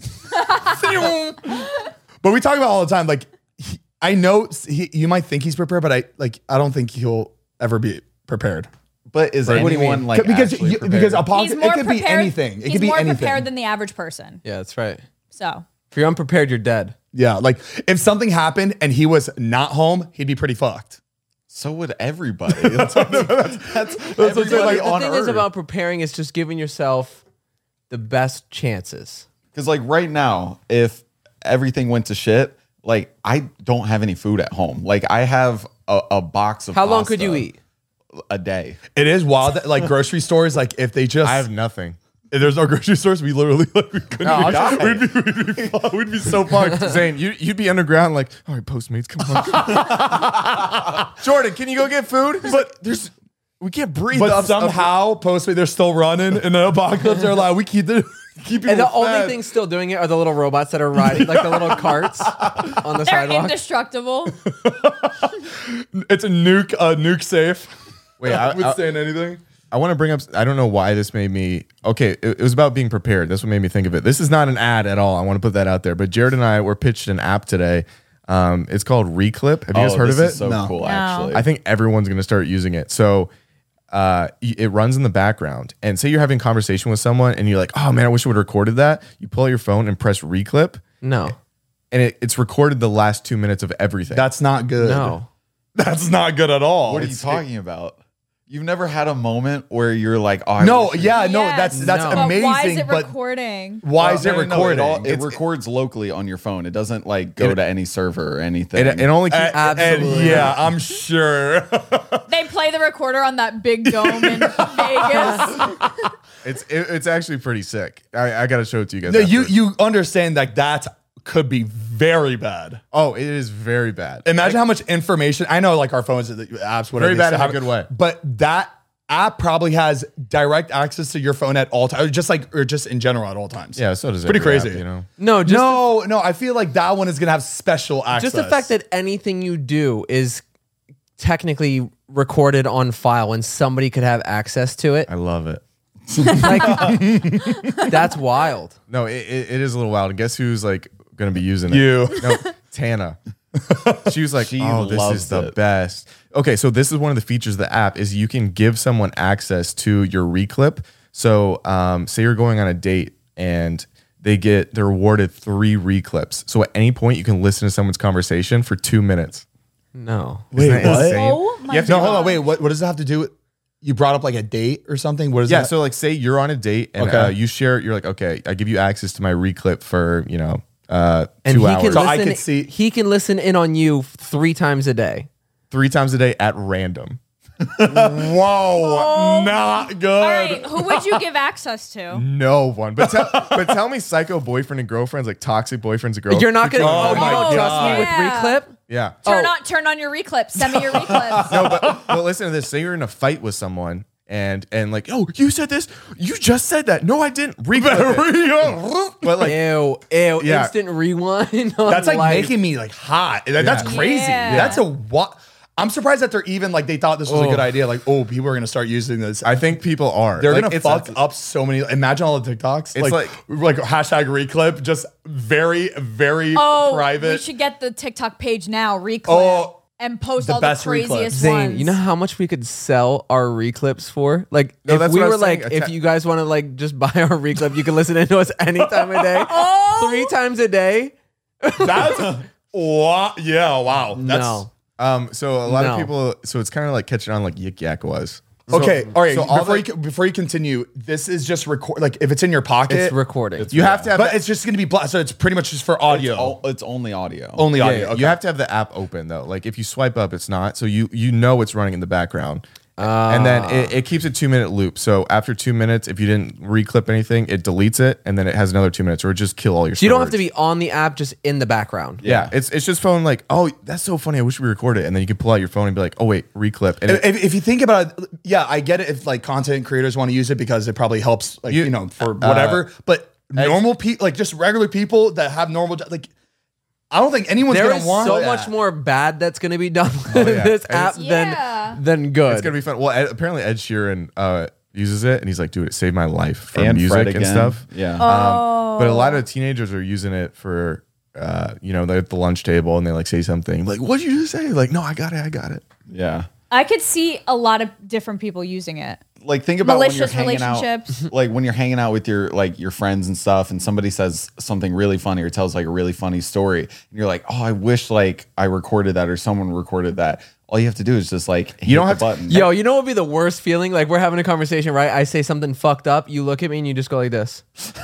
But we talk about it all the time. Like I know you might think he's prepared, but I don't think he'll ever be prepared. But is What do you anyone mean? like because actually you, prepared? because He's apocalypse, more it could prepared. be anything. It He's could be more anything. prepared than the average person. Yeah, that's right. So If you're unprepared, you're dead. Yeah, like if something happened and he was not home, he'd be pretty fucked. So would everybody. That's everybody like, on The thing Earth. is about preparing is just giving yourself the best chances. Because like right now, if everything went to shit, like I don't have any food at home. Like I have a box of How long could you pasta eat? a day. It is wild that like grocery stores, like if they just I have nothing. if there's no grocery stores, we literally like we couldn't No, even I'll die. We'd be so fucked. Zane, you'd be underground like, all right, Postmates, come on. Jordan, can you go get food? But we can't breathe. But up- somehow Postmates they're still running in the apocalypse. They're like, we keep people And the only fed. thing still doing it are the little robots that are riding, like the little carts on the they're sidewalk. indestructible. It's a nuke safe. Wait, I Withstand anything. want to bring up. I don't know why this made me. Okay, it was about being prepared. That's what made me think of it. This is not an ad at all. I want to put that out there. But Jared and I were pitched an app today. It's called Reclip. Have you guys heard of this it? is so No. cool, No. actually. I think everyone's going to start using it. So it runs in the background. And say you're having a conversation with someone and you're like, oh man, I wish I would have recorded that. You pull out your phone and press Reclip, No, and it's recorded the last 2 minutes of everything. That's not good. no. That's not good at all. what are you talking about? You've never had a moment where you're like, oh, I No, wish yeah, no, Yes, that's no. But amazing. why is it but recording? why is it No, recording? It It's- records locally on your phone. It doesn't like go to any server or anything. it only keeps. and Absolutely. yeah, I'm sure. They play the recorder on that big dome in Vegas. It's actually pretty sick. I got to show it to you guys. No, after. you understand like that could be very bad. Oh, it is very bad. Imagine how much information. I know, like our phones, the apps, whatever. Very they bad in have a good way. But that app probably has direct access to your phone at all times, or just in general at all times. Yeah, so does pretty every crazy. app, you know. No, just No, I feel like that one is gonna have special access. just the fact that anything you do is technically recorded on file and somebody could have access to it. I love it. Like, that's wild. No, it is a little wild. And guess who's like going to be using it? You. No, Tana. She was like, oh, this loves is the it. best. Okay, so this is one of the features of the app is you can give someone access to your reclip. So say you're going on a date and they're awarded 3 reclips. So at any point you can listen to someone's conversation for 2 minutes. No. Wait, Isn't that what? insane? Oh my You have to- No, God. hold on. Wait, what does it have to do with? You brought up like a date or something. What is Yeah, that? so like say you're on a date and Okay. you share, you're like, okay, I give you access to my reclip for, 2 And hours. Can So I listen, could see- he can listen in on you 3 times a day. 3 times a day at random. Whoa, not good. All right, who would you give access to? No one. But tell me psycho boyfriend and girlfriends, like toxic boyfriends and girlfriends. You're not gonna. Oh you my don't trust God. me with Yeah. reclip. Yeah. Turn on your reclips. Send me your reclips. No, but listen to this. Say you're in a fight with someone and like, oh, you said this. You just said that. No, I didn't. Reclip it. But like, Ew. Yeah. Instant rewind. On That's like life. making me like hot. That's crazy. Yeah. That's a what? I'm surprised that they're even like they thought this was a good idea. Like, oh, people are gonna start using this. I think people are. They're Like, gonna it's- fuck up so many. Imagine all the TikToks. It's like hashtag reclip, just very, very Oh, private. we should get the TikTok page now, reclip, Oh, and post the all the best reclips. craziest Zane, ones. you know how much we could sell our reclips for? Like, No, if that's we what I were was saying. like, if you guys want to like just buy our reclip, you can listen to us any time of day, Oh! 3 times a day. That's what? Yeah, wow. That's No. So a lot of No. people. So it's kind of like catching on like Yik Yak was. So- okay. All right. So all before you continue, this is just record. Like if it's in your pocket, It's recording. you have to have. but it's just gonna be so it's pretty much just for audio. It's only audio. Only Yeah, audio. yeah. Okay. You have to have the app open though. Like if you swipe up, it's not. So you know it's running in the background. And then it keeps a 2-minute loop. So after 2 minutes, if you didn't reclip anything, it deletes it, and then it has another 2 minutes, or it just kill all your. So you don't have to storage. be on the app, just in the background. Yeah, it's just phone like, oh, that's so funny. I wish we recorded it, and then you can pull out your phone and be like, oh wait, reclip. And If you think about it, yeah, I get it. If like content creators want to use it because it probably helps, like for whatever. But normal people, like just regular people that have normal, like I don't think anyone's There gonna is want so that. much more bad that's going to be done with yeah. this And app Yeah. than good. it's gonna be fun. Well, apparently Ed Sheeran uses it, and he's like, dude, it saved my life for And music Fred and again. stuff. Yeah. Oh. But a lot of teenagers are using it for, they're at the lunch table and they like say something like, "What'd you just say?" Like, "No, I got it." Yeah. I could see a lot of different people using it. Like think about Malicious when you're hanging relationships. out, like when you're hanging out with your friends and stuff, and somebody says something really funny or tells like a really funny story, and you're like, oh, I wish like I recorded that or someone recorded that. All you have to do is just like hit don't the have to- button. Yo, you know what would be the worst feeling? Like we're having a conversation, right? I say something fucked up. You look at me and you just go like this.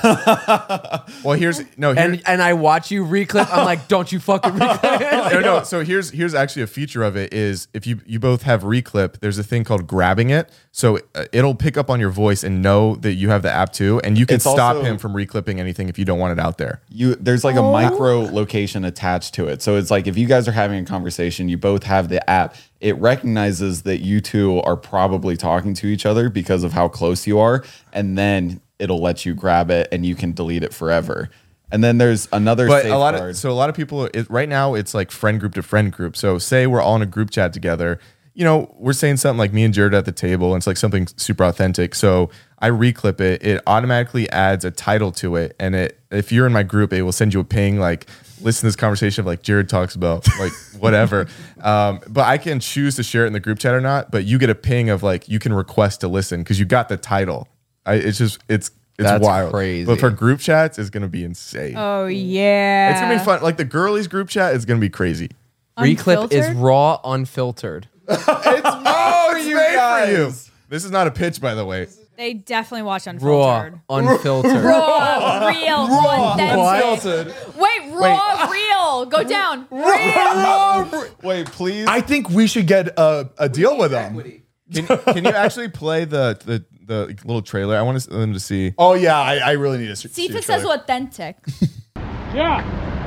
Well, here's And I watch you reclip. I'm like, don't you fucking reclip. no. So here's actually a feature of it is if you both have reclip, there's a thing called grabbing it. So it'll pick up on your voice and know that you have the app too, and you can It's stop also- him from reclipping anything if you don't want it out there. There's like a micro location attached to it. So it's like if you guys are having a conversation, you both have the app, it recognizes that you two are probably talking to each other because of how close you are, and then it'll let you grab it and you can delete it forever. And then there's another But safeguard. a lot of people right now it's like friend group to friend group. So say we're all in a group chat together. You know, we're saying something like me and Jared at the table, and it's like something super authentic. So I reclip it. It automatically adds a title to it, and if you're in my group, it will send you a ping like, listen to this conversation of like Jared talks about like whatever. But I can choose to share it in the group chat or not. But you get a ping of like you can request to listen because you got the title. It's That's wild. crazy. But for group chats, it's gonna be insane. Oh yeah. It's gonna be fun. Like the girlies group chat is gonna be crazy. Reclip is Unfiltered? raw, ununfiltered. It's made for you. This is not a pitch, by the way. They definitely watch Raw, Unfiltered. unfiltered. Raw, real, authentic. Wait, raw, real. Go down. Real. Wait, please. I think we should get a deal with them. Can you actually play the little trailer? I want them to see. Oh yeah, I really need to See if it says authentic. Yeah.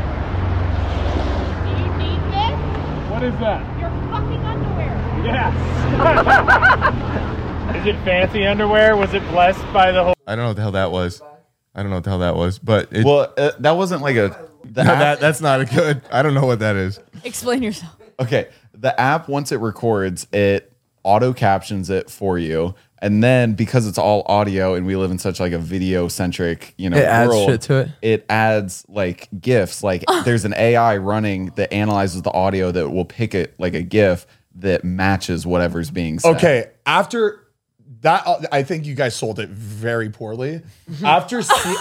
Do you need this? What is that? Your fucking underwear. Yes. Is it fancy underwear? Was it blessed by the whole? I don't know what the hell that was. But it, Well, that wasn't like a. The no, app, that's not a good. I don't know what that is. Explain yourself. okay, the app once it records, it auto captions it for you, and then because it's all audio and we live in such like a video centric, It adds world, shit to it? It adds like GIFs. Like there's an AI running that analyzes the audio that will pick it like a GIF that matches whatever's being said. Okay, after that, I think you guys sold it very poorly. After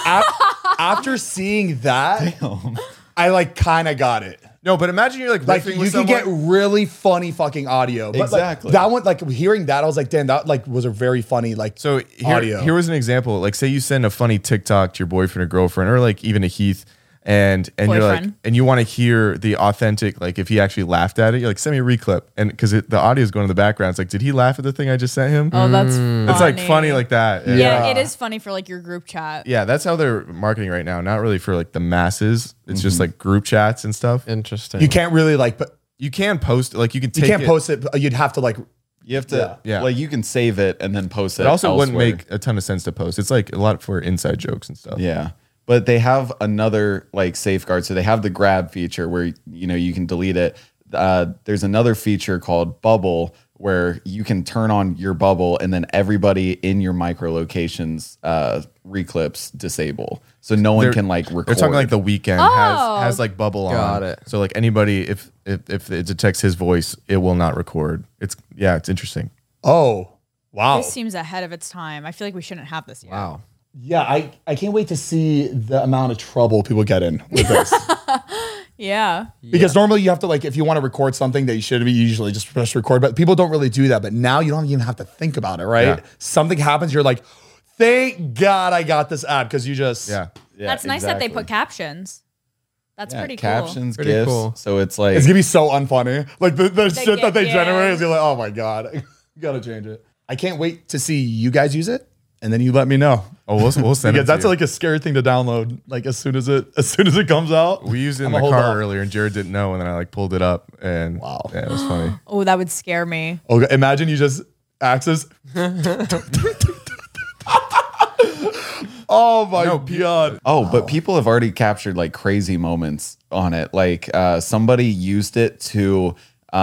seeing that, I like kind of got it. No, but imagine you're like Like riffing you with can someone. get really funny fucking audio. But Exactly. Like, that one, like hearing that, I was like, damn, that like was a very funny like So audio. here was an example. Like, say you send a funny TikTok to your boyfriend or girlfriend, or like even a Heath, and you're like, Boyfriend. and you want to hear the authentic, like if he actually laughed at it, you're like, send me a reclip, and because the audio is going in the background, it's like, did he laugh at the thing I just sent him? Oh, that's funny. It's like funny like that. Yeah, it is funny for like your group chat. Yeah, that's how they're marketing right now. Not really for like the masses. It's just like group chats and stuff. Interesting. you can't really like, but You can post, like you can you take can't post it. But you'd have to like. You have to, Yeah. like, you can save it and then post it. It also wouldn't elsewhere. make a ton of sense to post. It's like a lot for inside jokes and stuff. Yeah. But they have another like safeguard. So they have the grab feature where, you can delete it. There's another feature called Bubble where you can turn on your bubble and then everybody in your micro locations reclips disable. So no one can like record. They're talking like the Weekend Oh. has like bubble on. Got it. So like anybody, if it detects his voice, it will not record. It's interesting. Oh, wow. This seems ahead of its time. I feel like we shouldn't have this yet. Wow. Yeah, I can't wait to see the amount of trouble people get in with this. Yeah. Because normally you have to like, if you want to record something that you should be usually just press record, but people don't really do that. But now you don't even have to think about it, right? Yeah. Something happens, you're like, thank God I got this app because you just Yeah. Yeah, That's nice that they exactly. put captions. That's Yeah, pretty captions, Pretty GIFs. cool. So it's like It's gonna be so unfunny. Like the shit that they yeah. generate is like, oh my God, you gotta change it. I can't wait to see you guys use it, and then you let me know. Oh, we'll send it. Because that's like a scary thing to download. Like as soon as it comes out, we used it in I'ma the hold car off. earlier, and Jared didn't know, and then I like pulled it up, and Wow. yeah, it was funny. Oh, that would scare me. Okay, imagine you just access. Oh my God. Oh, but people have already captured like crazy moments on it. Like somebody used it to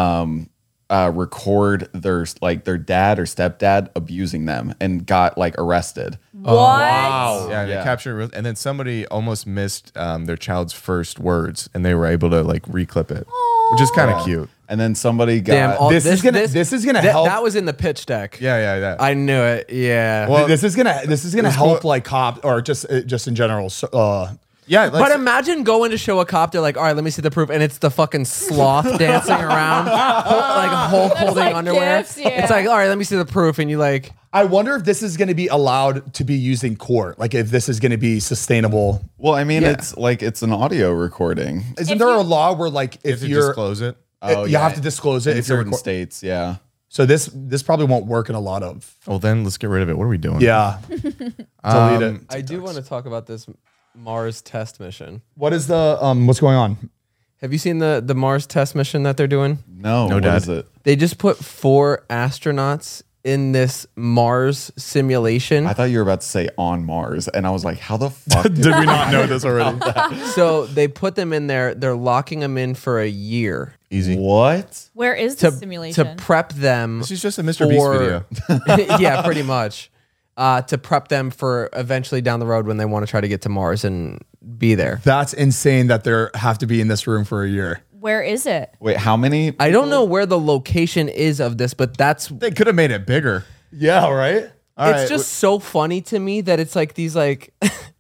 record their dad or stepdad abusing them and got like arrested. What? Wow. Yeah, and Yeah. they captured it, and then somebody almost missed their child's first words, and they were able to like reclip it, which is kind of cute. And then somebody got Damn. This is gonna help. That was in the pitch deck. Yeah. I knew it. Yeah. Well, this is gonna help like cops or just in general. yeah, But imagine going to show a cop, they're like, all right, let me see the proof. And it's the fucking sloth dancing around, like Hulk holding like underwear. gifs, yeah. It's like, all right, let me see the proof. And you like, I wonder if this is going to be allowed to be used in court. Like if this is going to be sustainable. Well, I mean, Yeah. it's an audio recording. Isn't there a law where like if if you you're disclose it. you have to disclose it in if you're certain states. Yeah. So this probably won't work in a lot of. Well, then let's get rid of it. What are we doing? Yeah. Delete it. I do want to talk about this Mars test mission. What is the what's going on? Have you seen the Mars test mission that they're doing? No, No, what Dad. is it? They just put 4 astronauts in this Mars simulation. I thought you were about to say on Mars, and I was like, how the fuck? Did we not know this already? So they put them in there. They're locking them in for a year Easy. What? Where is the to simulation? prep them. This is just a Mr. Beast video. Yeah, pretty much. To prep them for eventually down the road when they want to try to get to Mars and be there. That's insane that they have to be in this room for a year. Where is it? Wait, how many? I don't know where the location is of this, but that's They could have made it bigger. Yeah, right? it's just so funny to me that it's like these like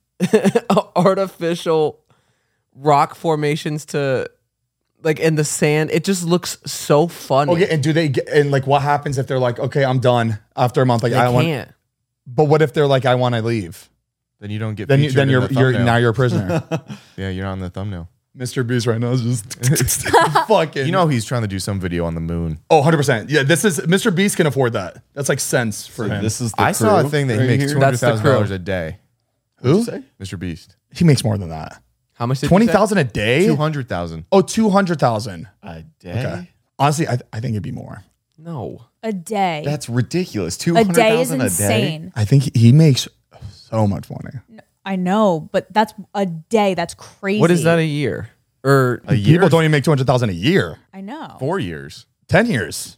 artificial rock formations to like in the sand. It just looks so funny. Okay, and do they get and like what happens if they're like, okay, I'm done after a month? Like They I want can't. but what if they're like, I want to leave? Then you don't get. Then featured in you're the thumbnail. now you're a prisoner. Yeah, you're on the thumbnail. Mr. Beast right now is just fucking. You know he's trying to do some video on the moon. Oh, 100%. Yeah, this is Mr. Beast can afford that. That's like sense for him. This is the I saw a crew thing that he right makes here? $200,000 a day. Who? Mr. Beast. He makes more than that. How much did 20,000 a day? 200,000. Oh, 200,000. A day. Okay. Honestly, I think it'd be more. No. A day. That's ridiculous. a 200,000 day is a day. insane. I think he makes so much money. I know, but that's a day. That's crazy. What is that a year? Or A year, People don't even make 200,000 a year. I know. 4 years. 10 years.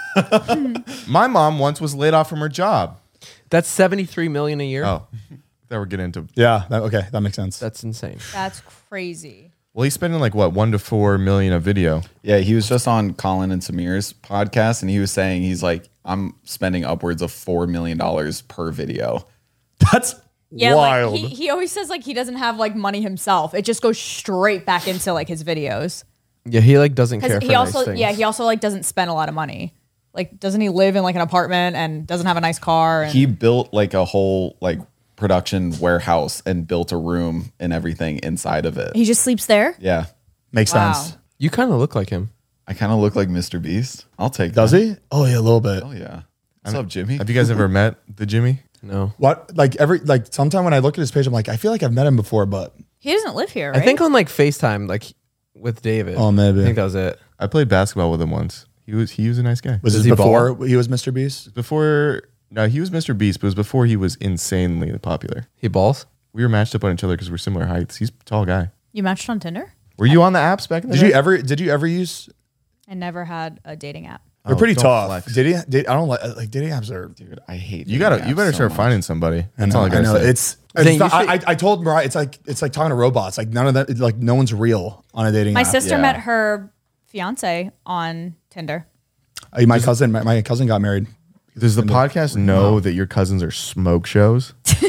My mom once was laid off from her job. that's 73 million a year. Oh, that we're getting into. Yeah. Okay. That makes sense. That's insane. That's crazy. Well, he's spending like what, 1 to 4 million a video. Yeah, he was just on Colin and Samir's podcast, and he was saying he's like, I'm spending upwards of $4 million per video. That's Yeah, wild. like he always says like he doesn't have like money himself. It just goes straight back into like his videos. Yeah, he like doesn't care Because for he nice also things. he also like doesn't spend a lot of money. Like doesn't he live in like an apartment and doesn't have a nice car? And He built like a whole like production warehouse and built a room and everything inside of it. he just sleeps there? Yeah. Makes Wow. sense. You kind of look like him. I kind of look like Mr. Beast. I'll take Does that. he? Oh, yeah, a little bit. Oh, yeah. What's up, Jimmy? Have you guys ever met the Jimmy? No. What? Like sometime when I look at his page, I'm like, I feel like I've met him before, but He doesn't live here, right? I think on like FaceTime, like with David. Oh, maybe. I think that was it. I played basketball with him once. He was a nice guy. was Does this he before he was Mr. Beast? Before, no, he was Mr. Beast, but it was before he was insanely popular. He balls. We were matched up on each other because we're similar heights. He's a tall guy. you matched on Tinder? Were you on the apps back in the day? Did you ever use? I never had a dating app. They're pretty don't tough. flex. I don't like dating apps are. Dude, I hate You dating you better apps so start much. finding somebody. That's I all I gotta know. say. It's Zane, not, you should- I told Mariah it's like talking to robots. Like none of that. Like no one's real on a dating My app. sister Yeah. met her fiance on Tinder. My cousin got married. Does the podcast know that your cousins are smoke shows? Do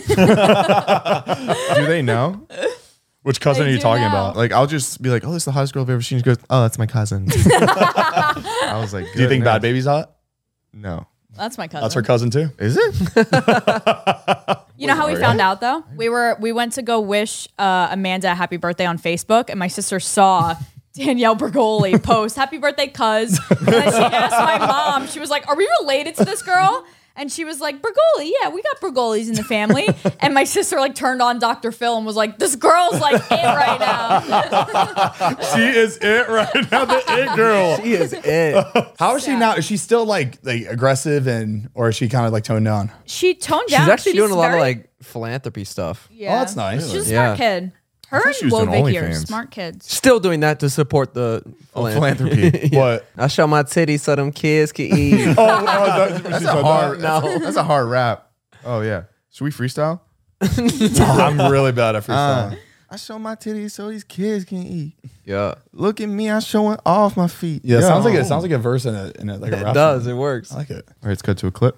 they know? Which cousin They are you do talking know. about? Like, I'll just be like, "Oh, this is the hottest girl I've ever seen." She goes, "Oh, that's my cousin." I was like, Do you think "Goodness." Bad Baby's hot? No. That's my cousin. That's her cousin too. Is it? You know how we found out though? We went to go wish Amanda a happy birthday on Facebook, and my sister saw Danielle Bergoli post "Happy birthday, cuz." And she asked my mom. She was like, "Are we related to this girl?" And she was like, "Bergoli, yeah, we got Bergolis in the family." And my sister like turned on Dr. Phil and was like, "This girl's like it right now." She is it right now, the it girl. He is it. How is she now? Is she still like aggressive or is she kind of like toned down? She toned down. She's actually doing a lot of very- like philanthropy stuff. Yeah. Oh, that's nice. She's a Yeah. smart kid. Her thought and she was doing Wovik are OnlyFans. smart kids. Still doing that to support the Philanthropy. What? I show my titties so them kids can eat. That's a hard. That's a hard rap. Oh yeah. Should we freestyle? I'm really bad at freestyle. I show my titties so these kids can eat. Yeah, Look at me, I'm showing off my feet. Yeah, it sounds like a verse in a like a it rap. does. song. It works. I like it. All right, let's cut to a clip.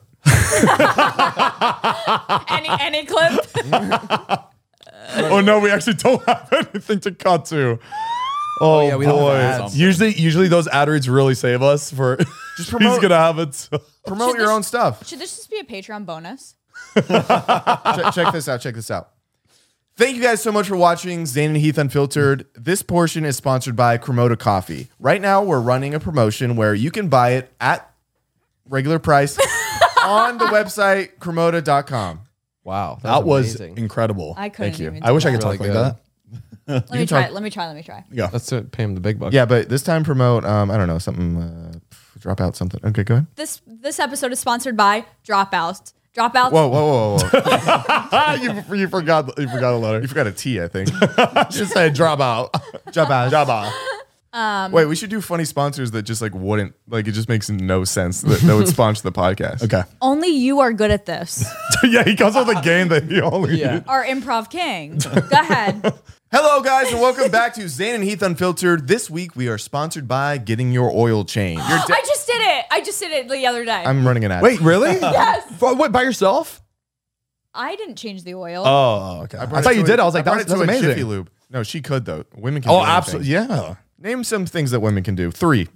Any clip? Oh no, we actually don't have anything to cut to. Oh, yeah, we don't have ads. Usually those ad reads really save us for. Just promote- He's gonna have it. So. Promote Should your this- own stuff. Should this just be a Patreon bonus? Check this out. Check this out. Thank you guys so much for watching Zane and Heath Unfiltered. This portion is sponsored by Cremota Coffee. Right now, we're running a promotion where you can buy it at regular price on the website cremota.com. Wow, That was amazing. incredible. I couldn't Thank you. even. I wish I could Really talk like good. that. Let me try. Let me try. Yeah. Let's pay him the big bucks. Yeah, but this time promote, I don't know, something, drop out something. Okay, go ahead. This episode is sponsored by Dropouts. Dropouts. Whoa. you forgot a letter. You forgot a T, I think. Just say drop out. Drop out. Drop out. Wait, we should do funny sponsors that just like wouldn't, like it just makes no sense that would sponsor the podcast. Okay. Only you are good at this. Yeah, he comes with a game that he only. Yeah. Our improv king. Go ahead. Hello, guys, and welcome back to Zane and Heath Unfiltered. This week we are sponsored by Getting Your Oil Changed. I just did it. I just did it the other day. I'm running an ad. Wait, really? Yes. What, by yourself? I didn't change the oil. Oh, okay. I brought thought it you to did. a- I was like, brought that's it to a Jiffy amazing. Lube. No, she could though. Women can. Oh, do anything. absolutely. Yeah. Name some things that women can do. 3.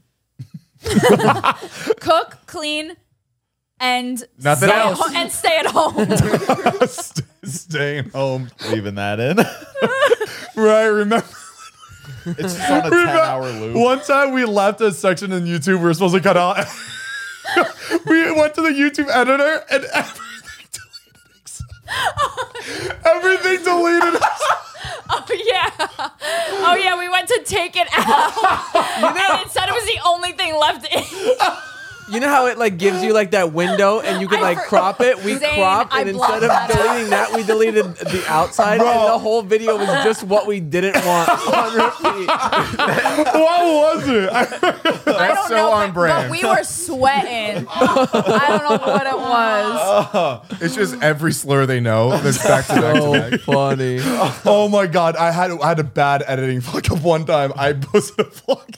Cook, clean, and Nothing stay at else. ho- and stay at home. Staying home. Leaving that in. Right. Remember. It's just on a 10-hour loop. One time we left a section in YouTube we were supposed to cut out. We went to the YouTube editor and everything deleted. Oh yeah, we went to take it out, and it said it was the only thing left in. You know how it like gives you like that window and you can like crop it? We Zane, cropped I and instead of blocked that deleting that, we deleted the outside and the whole video was just what we didn't want on repeat. What was it? I don't so know, on but brand. we were sweating. I don't know what it was. It's just every slur they know. That's back to back to So back. funny. Oh my god, I had a bad editing fuck up one time. I posted a vlog.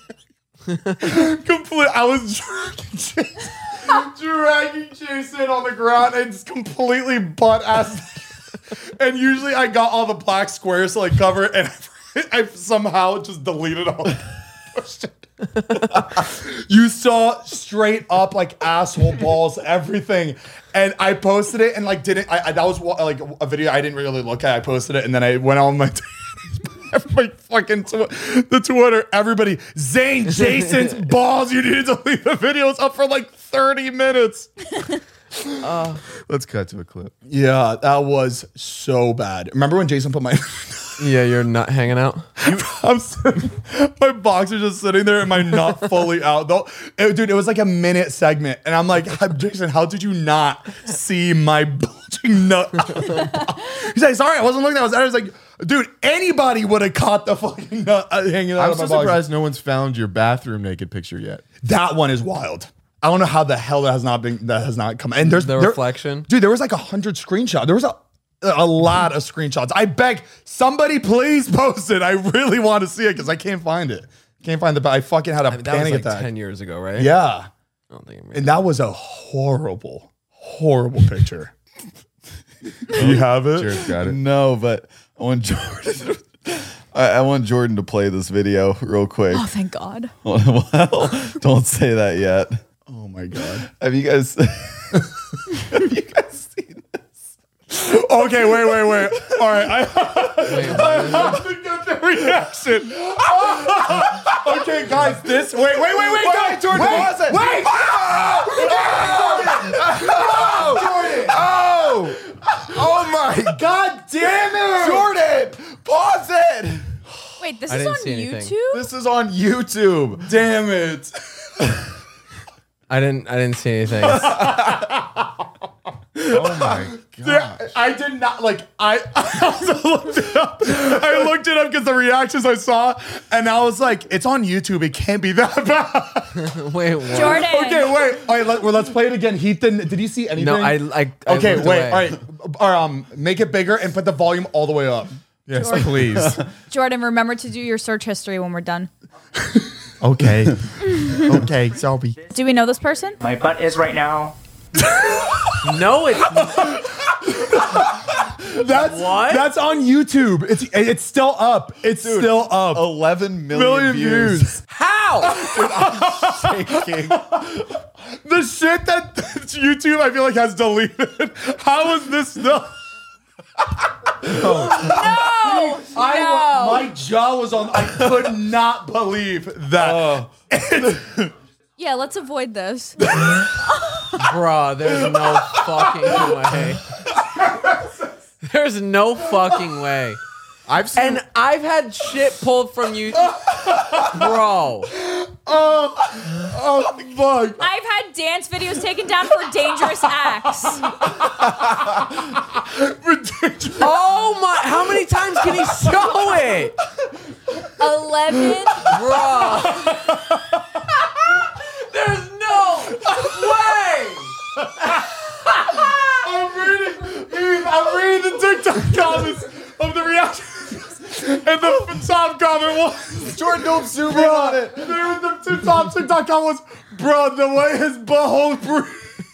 I was dragging Jason on the ground and just completely butt ass. And usually I got all the black squares to like cover it, and I somehow just deleted all. You saw straight up like asshole balls, everything, and I posted it and like didn't. That was like a video I didn't really look at. I posted it and then I went on my. My fucking the Twitter, everybody, Zane Jason's balls. You needed to leave the videos up for like 30 minutes. Let's cut to a clip. Yeah, that was so bad. Remember when Jason put my Yeah, you're not hanging out. I'm sitting, my box is just sitting there and my nut fully out. Though, dude, it was like a minute segment, and I'm like, Jason, how did you not see my bulging nut? He's like, sorry, I wasn't looking. I was like, dude, anybody would have caught the fucking nut hanging out I'm of my so box. surprised no one's found your bathroom naked picture yet. That one is wild. I don't know how the hell that has not come. And there's The reflection. dude. There was like 100 screenshots. There was a lot of screenshots. I beg somebody, please post it. I really want to see it because I can't find it. Can't find the. I fucking had a That was panic like attack. 10 years ago, right? Yeah, I don't think and that was a horrible picture. Do you have it? Jared's got it. No, but I want Jordan. I want Jordan to play this video real quick. Oh, thank God. Well, don't say that yet. Oh my god. Have you guys seen this? Okay, wait. All right, I Wait, have to get the reaction. Okay, guys, this. Wait, guys, Jordan, pause it. Wait. Oh my God damn it, Jordan, pause it. Wait, this I is didn't on see anything. YouTube? This is on YouTube. Damn it. I didn't see anything. Oh my god. I did not like. I also looked it up. I looked it up because the reactions I saw, and I was like, "It's on YouTube. It can't be that bad." Wait, what? Jordan. Okay, wait. All right, let's play it again. Heath, did you see anything? No, I Okay, looked wait. away. All right. Make it bigger and put the volume all the way up. Yes, please. Jordan, remember to do your search history when we're done. Okay. Okay, sorry. Do we know this person? My butt is right now. No, it's That's on YouTube. It's still up. It's still up. 11 million views. how? Shaking. The shit that YouTube I feel like has deleted. How is this still? No! My jaw was on. I could not believe that. Yeah, let's avoid this. Bruh, there's no fucking way. There's no fucking way. I've seen And I've had shit pulled from you. Bro. Oh fuck! I've had dance videos taken down for dangerous acts. Oh my, how many times can he show it? 11. Bro. There's no way. I'm reading the TikTok comments of the reactions, and the top comment was Jordan, don't zoom in on it. The top TikTok comment was, bro, the way his butthole breathes.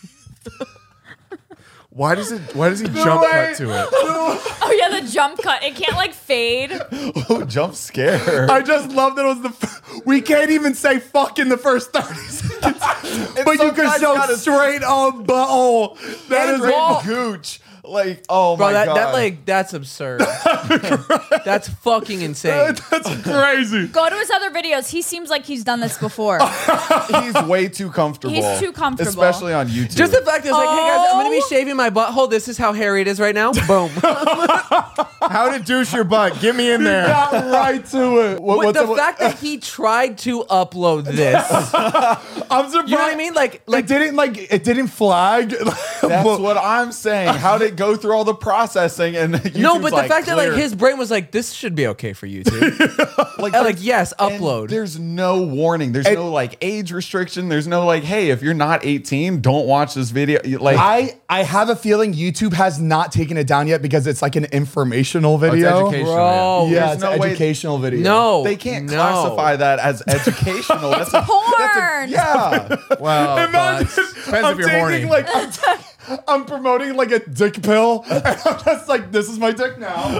why does he jump way- cut to it? Oh yeah, the jump cut. It can't like fade. Oh, jump scare. I just love that it was we can't even say fuck in the first 30 seconds, but you can sometimes show gotta- straight on butthole. That is Straight all. gooch. Like, oh Bro, my god, that's absurd. That's fucking insane. That's crazy. Go to his other videos. He seems like he's done this before. he's way too comfortable. He's too comfortable. especially on YouTube. Just the fact that it's like, hey guys, I'm gonna be Oh. shaving my butthole. This is how hairy it is right now. Boom. How to douche your butt? Get me in there. Got right to it. With the fact that he tried to upload this, I'm surprised. you know what I mean? Like it didn't flag. That's what I'm saying. How did it go through all the processing? And no, but the fact that like his brain was like, this should be okay for YouTube. like yes, upload. There's no warning. There's no like age restriction. There's no like, hey, if you're not 18, don't watch this video. Like, I have a feeling YouTube has not taken it down yet because it's like an informational video. educational. Bro, Yeah, There's it's no an way- educational video. no, they can't no. classify that as educational. That's a Porn. yeah. Well, Imagine, depends if you're horny. like I'm promoting like a dick pill, and I'm just like, this is my dick now.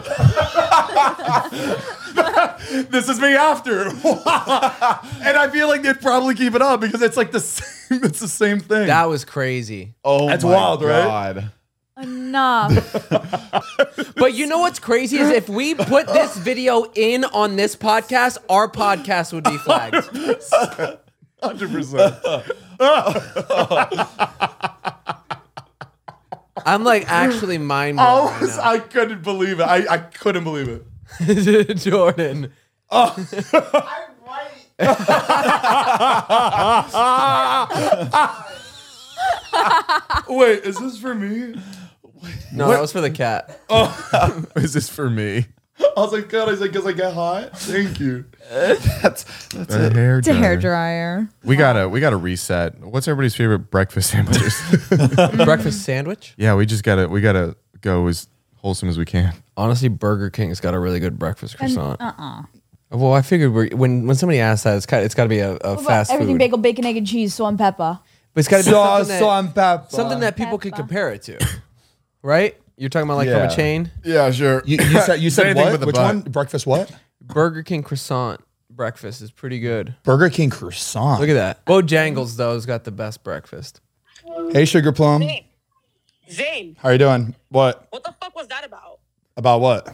This is me after, and I feel like they'd probably keep it up because it's like the same. It's the same thing. That was crazy. Oh, That's my wild, right? God. Enough. But you know what's crazy is if we put this video in on this podcast, our podcast would be flagged. 100%. I'm like actually mind blown right now. I couldn't believe it. I couldn't believe it. Jordan. I'm right. Wait, is this for me? No, that was for the cat. Is this for me? I was like, God, I was like, because I get hot. Thank you. That's A hair It's a dryer. hairdryer. We gotta reset. What's everybody's favorite breakfast sandwiches? Breakfast sandwich? Yeah, we gotta go as wholesome as we can. Honestly, Burger King's got a really good breakfast croissant. Well, I figured when somebody asks that, it's got to be a fast Everything food. bagel, bacon, egg, and cheese, salt and pepper. But it's got to be something that people Pepper. could compare it to, right? You're talking about like from Yeah. a chain. Yeah, sure. You said Anything what? with the Which butt. one? Breakfast what? Burger King croissant breakfast is pretty good. Burger King croissant. Look at that. Bojangles though has got the best breakfast. Hey, Sugar Plum. Zane, How you doing? What? what the fuck was that about? About what?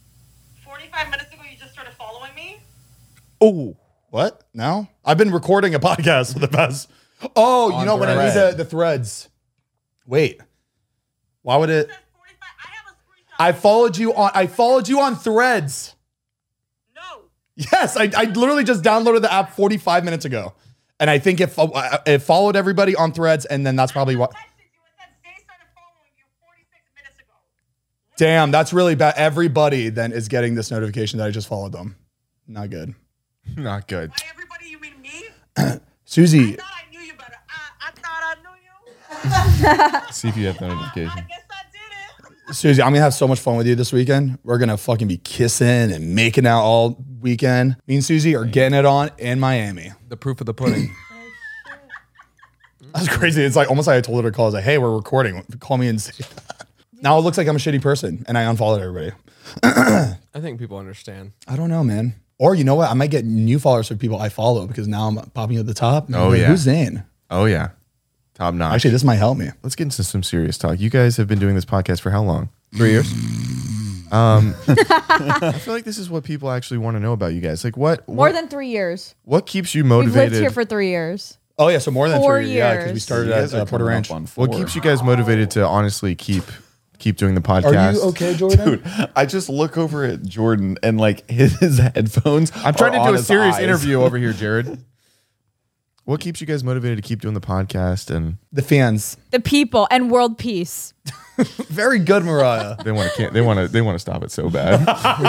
45 minutes ago, you just started following me? Oh, what? No? I've been recording a podcast for the past. Oh, you know when I Thread. need the threads. Wait. Why would it? It says 45. I have a screenshot. I followed you on Threads. No. Yes, I literally just downloaded the app 45 minutes ago, and I think it followed everybody on Threads, and then that's probably what. I texted you. It said Zane started following you 46 minutes ago. Damn, that's really bad. Everybody then is getting this notification that I just followed them. Not good. Not good. By everybody, you mean me? Susie, I thought I knew you better. I thought I knew you. See if you have the I notification. guess I did it. Susie, I'm gonna have so much fun with you this weekend. We're gonna fucking be kissing and making out all weekend. Me and Susie are getting it on in Miami. The proof of the pudding. That's crazy. It's like almost like I told her to call. I was like, hey, we're recording. Call me and say that. Now it looks like I'm a shitty person and I unfollowed everybody. I think people understand. I don't know, man. Or you know what? I might get new followers for people I follow because now I'm popping at the top. Oh, Wait, yeah. Who's Zane? Oh yeah, top notch. Actually, this might help me. Let's get into some serious talk. You guys have been doing this podcast for how long? 3 years. I feel like this is what people actually want to know about you guys. Like More than 3 years. what keeps you We've motivated? lived here for 3 years. Oh yeah, so more than 4 3 years. Yeah, because we years. started You guys at are Porter coming Ranch. up on 4. what keeps you guys motivated to honestly keep doing the podcast? Are you okay, Jordan? Dude, I just look over at Jordan and like his headphones. I'm trying to are do on a his serious eyes. interview over here, Jared. What keeps you guys motivated to keep doing the podcast? And The fans. The people and world peace. Very good, Mariah. they want to stop it so bad.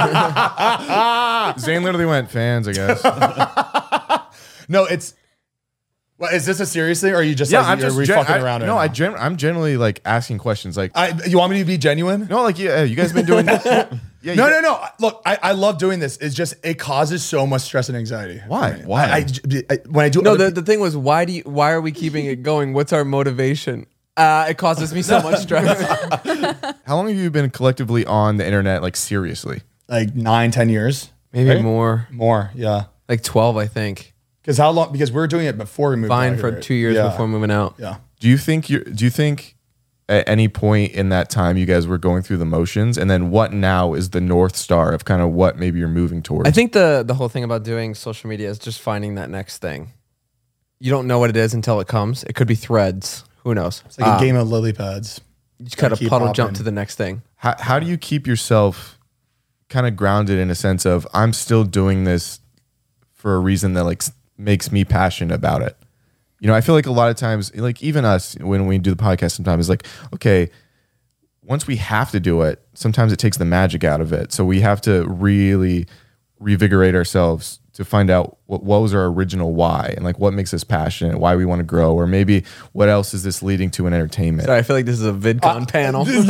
Zane literally went fans, I guess. No, it's. Well, is this a serious thing, or are you just? Yeah, like, I'm are just we fucking around? No, right now? I'm generally like asking questions. Like, You want me to be genuine? no, like yeah, you guys been doing. Yeah, No. Look, I love doing this. It's just it causes so much stress and anxiety. Why? for me. Why? When I do No, other the thing was, why are we keeping it going? What's our motivation? It causes me so much stress. How long have you been collectively on the internet? Like seriously? like 9-10 years, Maybe Right? more. yeah. Like 12, I think. Because how long? Because we were doing it before we moved. Fine out for here, right? 2 years Yeah. before moving out. Yeah. Do you think at any point in that time you guys were going through the motions, and then what now is the North Star of kind of what maybe you're moving towards? I think the whole thing about doing social media is just finding that next thing. You don't know what it is until it comes. It could be Threads. Who knows? It's like a game of lily pads. You just gotta keep puddle jump hopping. to the next thing. How do you keep yourself kind of grounded in a sense of I'm still doing this for a reason that like makes me passionate about it? You know, I feel like a lot of times, like even us, when we do the podcast sometimes, it's like, okay, once we have to do it, sometimes it takes the magic out of it. So we have to really revigorate ourselves to find out what was our original why and like what makes us passionate, why we want to grow, or maybe what else is this leading to in entertainment. Sorry, I feel like this is a VidCon panel. This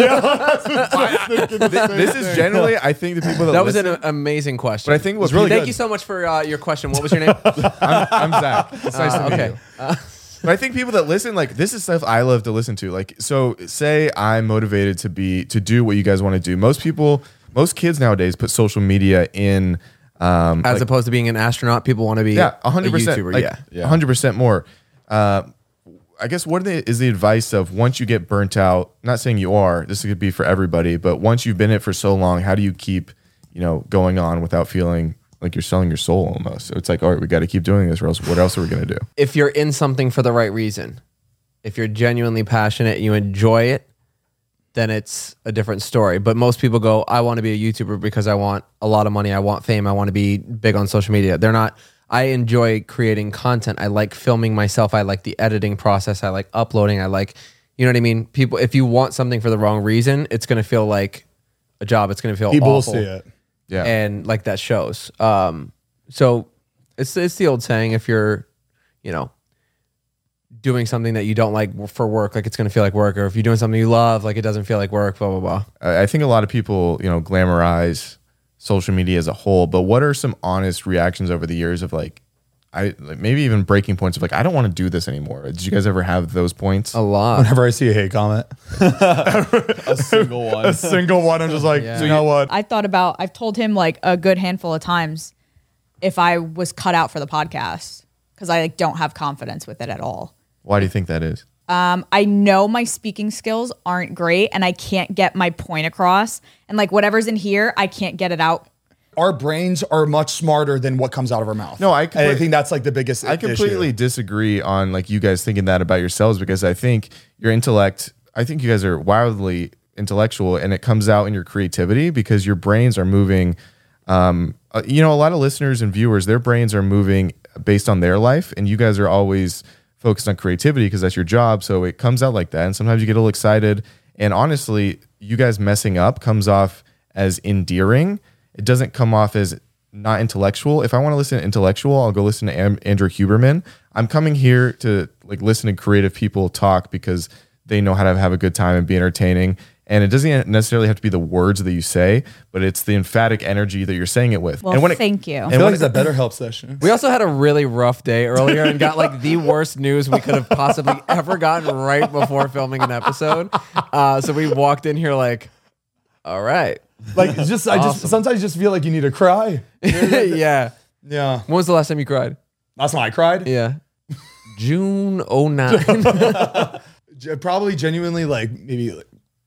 is generally, I think the people That was listen, an amazing question. but I think what's really Thank good. you so much for your question. What was your name? I'm Zach. It's nice to meet okay. you. But I think people that listen, like this is stuff I love to listen to. Like, so say I'm motivated to do what you guys want to do. Most kids nowadays put social media in, As opposed to being an astronaut, people want to be 100%, a YouTuber. like, Yeah. 100% more. I guess is the advice of once you get burnt out, not saying you are, this could be for everybody, but once you've been in it for so long, how do you keep, going on without feeling like you're selling your soul almost? So it's like, all right, we got to keep doing this or else what else are we going to do? If you're in something for the right reason, if you're genuinely passionate, you enjoy it, then it's a different story. But most people go, I want to be a YouTuber because I want a lot of money. I want fame. I want to be big on social media. They're not. I enjoy creating content. I like filming myself. I like the editing process. I like uploading. I like, you know what I mean? People, if you want something for the wrong reason, it's going to feel like a job. It's going to feel People will awful. see it. Yeah. And like that shows. So it's the old saying, if you're, doing something that you don't like for work, like it's going to feel like work, or if you're doing something you love, like it doesn't feel like work, blah, blah, blah. I think a lot of people, glamorize social media as a whole, but what are some honest reactions over the years of maybe even breaking points of I don't want to do this anymore? Did you guys ever have those points? A lot. Whenever I see a hate comment, A single one. a single one, I'm just like, Yeah. you know what? I've told him like a good handful of times if I was cut out for the podcast because I don't have confidence with it at all. Why do you think that is? I know my speaking skills aren't great and I can't get my point across. And like whatever's in here, I can't get it out. Our brains are much smarter than what comes out of our mouth. No, And I think that's like the biggest I completely issue. disagree on you guys thinking that about yourselves, because I think your intellect, I think you guys are wildly intellectual, and it comes out in your creativity because your brains are moving. A lot of listeners and viewers, their brains are moving based on their life, and you guys are always focused on creativity because that's your job. So it comes out like that. And sometimes you get a little excited. And honestly, you guys messing up comes off as endearing. It doesn't come off as not intellectual. If I want to listen to intellectual, I'll go listen to Andrew Huberman. I'm coming here to listen to creative people talk because they know how to have a good time and be entertaining. And it doesn't necessarily have to be the words that you say, but it's the emphatic energy that you're saying it with. Well, and when thank you. I feel like it's a BetterHelp session. We also had a really rough day earlier and got the worst news we could have possibly ever gotten right before filming an episode. So we walked in here all right. Like just, I just sometimes you just feel like you need to cry. Yeah. Yeah, When was the last time you cried? last time I cried. Yeah. June 09. Probably genuinely maybe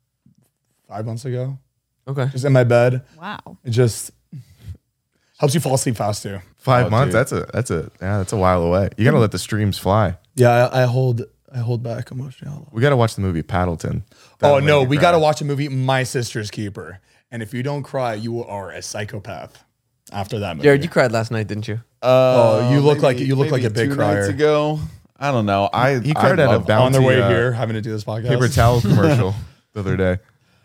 5 months ago. Okay. Just in my bed. Wow. It just helps you fall asleep fast too. 5 Oh, months, dude. that's a while away. You got to let the streams fly. Yeah, I hold back emotionally. We got to watch the movie Paddleton. Oh That'll no, make you we cry. got to watch a movie, My Sister's Keeper. And if you don't cry, you are a psychopath. After that movie, Jared, you cried last night, didn't you? Oh, you look like maybe a big 2 crier. nights ago. I don't know. He cried at a love- bounty On their way uh, here, having to do this podcast. paper towel commercial the other day.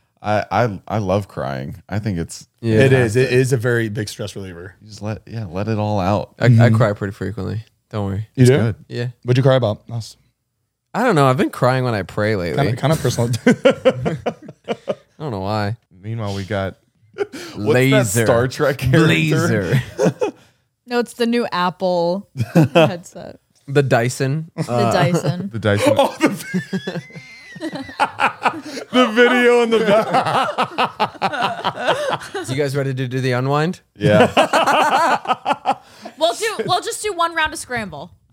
I love crying. I think it's Yeah. It is. It is a very big stress reliever. you just let it all out. I cry pretty frequently. Don't worry. You do? Good. Yeah. What'd you cry about? Us. I don't know. I've been crying when I pray lately. Kind of personal. I don't know why. Meanwhile, we got What's Laser. that Star Trek character? Blazer. No, it's the new Apple headset. The Dyson. The Dyson. the Dyson. the video in the back. You guys ready to do the unwind? Yeah. We'll just do one round of scramble.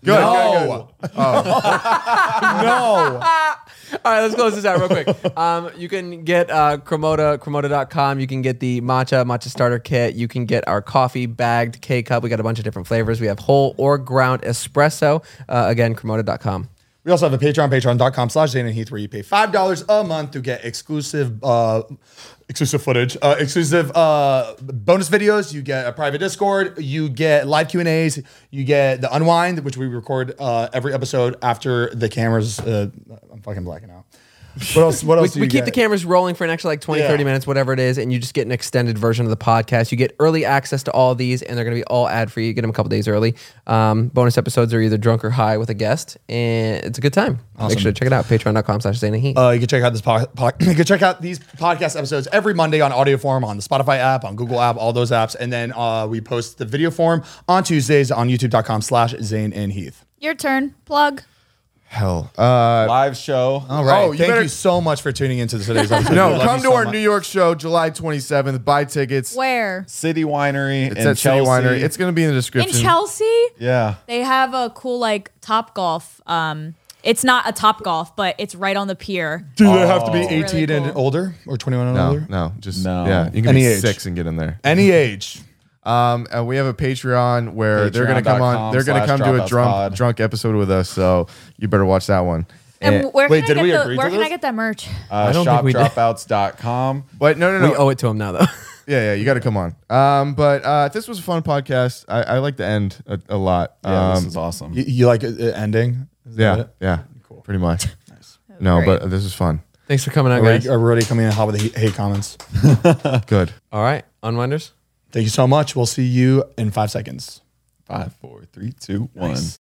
Good. No. Good. Oh. No. All right, let's close this out real quick. You can get Cremota.com. You can get the matcha starter kit. You can get our coffee bagged K-Cup. We got a bunch of different flavors. We have whole or ground espresso. Again, Cremota.com. We also have a Patreon, patreon.com/Zane and Heath, where you pay $5 a month to get exclusive footage, exclusive bonus videos. You get a private Discord. You get live Q&As. You get the Unwind, which we record every episode after the cameras. I'm fucking blacking out. What else? What else? We keep the cameras rolling for an extra like 20, 30 minutes, whatever it is, and you just get an extended version of the podcast. You get early access to all these, and they're going to be all ad-free. You get them a couple days early. Bonus episodes are either drunk or high with a guest, and it's a good time. Make sure to check it out, patreon.com/Zane and Heath. You can check out you can check out these podcast episodes every Monday on audio form on the Spotify app, on Google app, all those apps, and then we post the video form on Tuesdays on youtube.com/Zane and Heath. Your turn. Plug. Hell. Live show. All right. Oh, you Thank better- you so much for tuning into today's episode. We No, love come you to so our much. New York show, July 27th. Buy tickets. Where? City Winery It's in at City Chelsea. Winery. It's going to be in the In description. Chelsea? Yeah. They have a cool like Top Golf. It's not a Top Golf, but it's right on the pier. Do they have to be Really 18 and cool. older or 21 and No, older? no, just No. yeah. You can Any be age. 6 and get in there. Any age. And we have a Patreon where they're gonna come on. They're gonna come do a Patreon.com/dropoutspod. drunk episode with us. So you better watch that one. And where wait, can did we I agree get to where can I this? get that merch? don't think we did. Shopdropouts.com. But no. We owe it to him now, though. Yeah, you got to come on. But this was a fun podcast. I like the end a lot. Yeah, this is awesome. You like it ending? Is that Yeah, it? yeah, pretty much. No, Great. but this is fun. Thanks for coming out, Are we guys. already coming in hot with the hate comments? Good. All right, Unwinders. Thank you so much. We'll see you in 5 seconds. 5, 4, 3, 2, 1.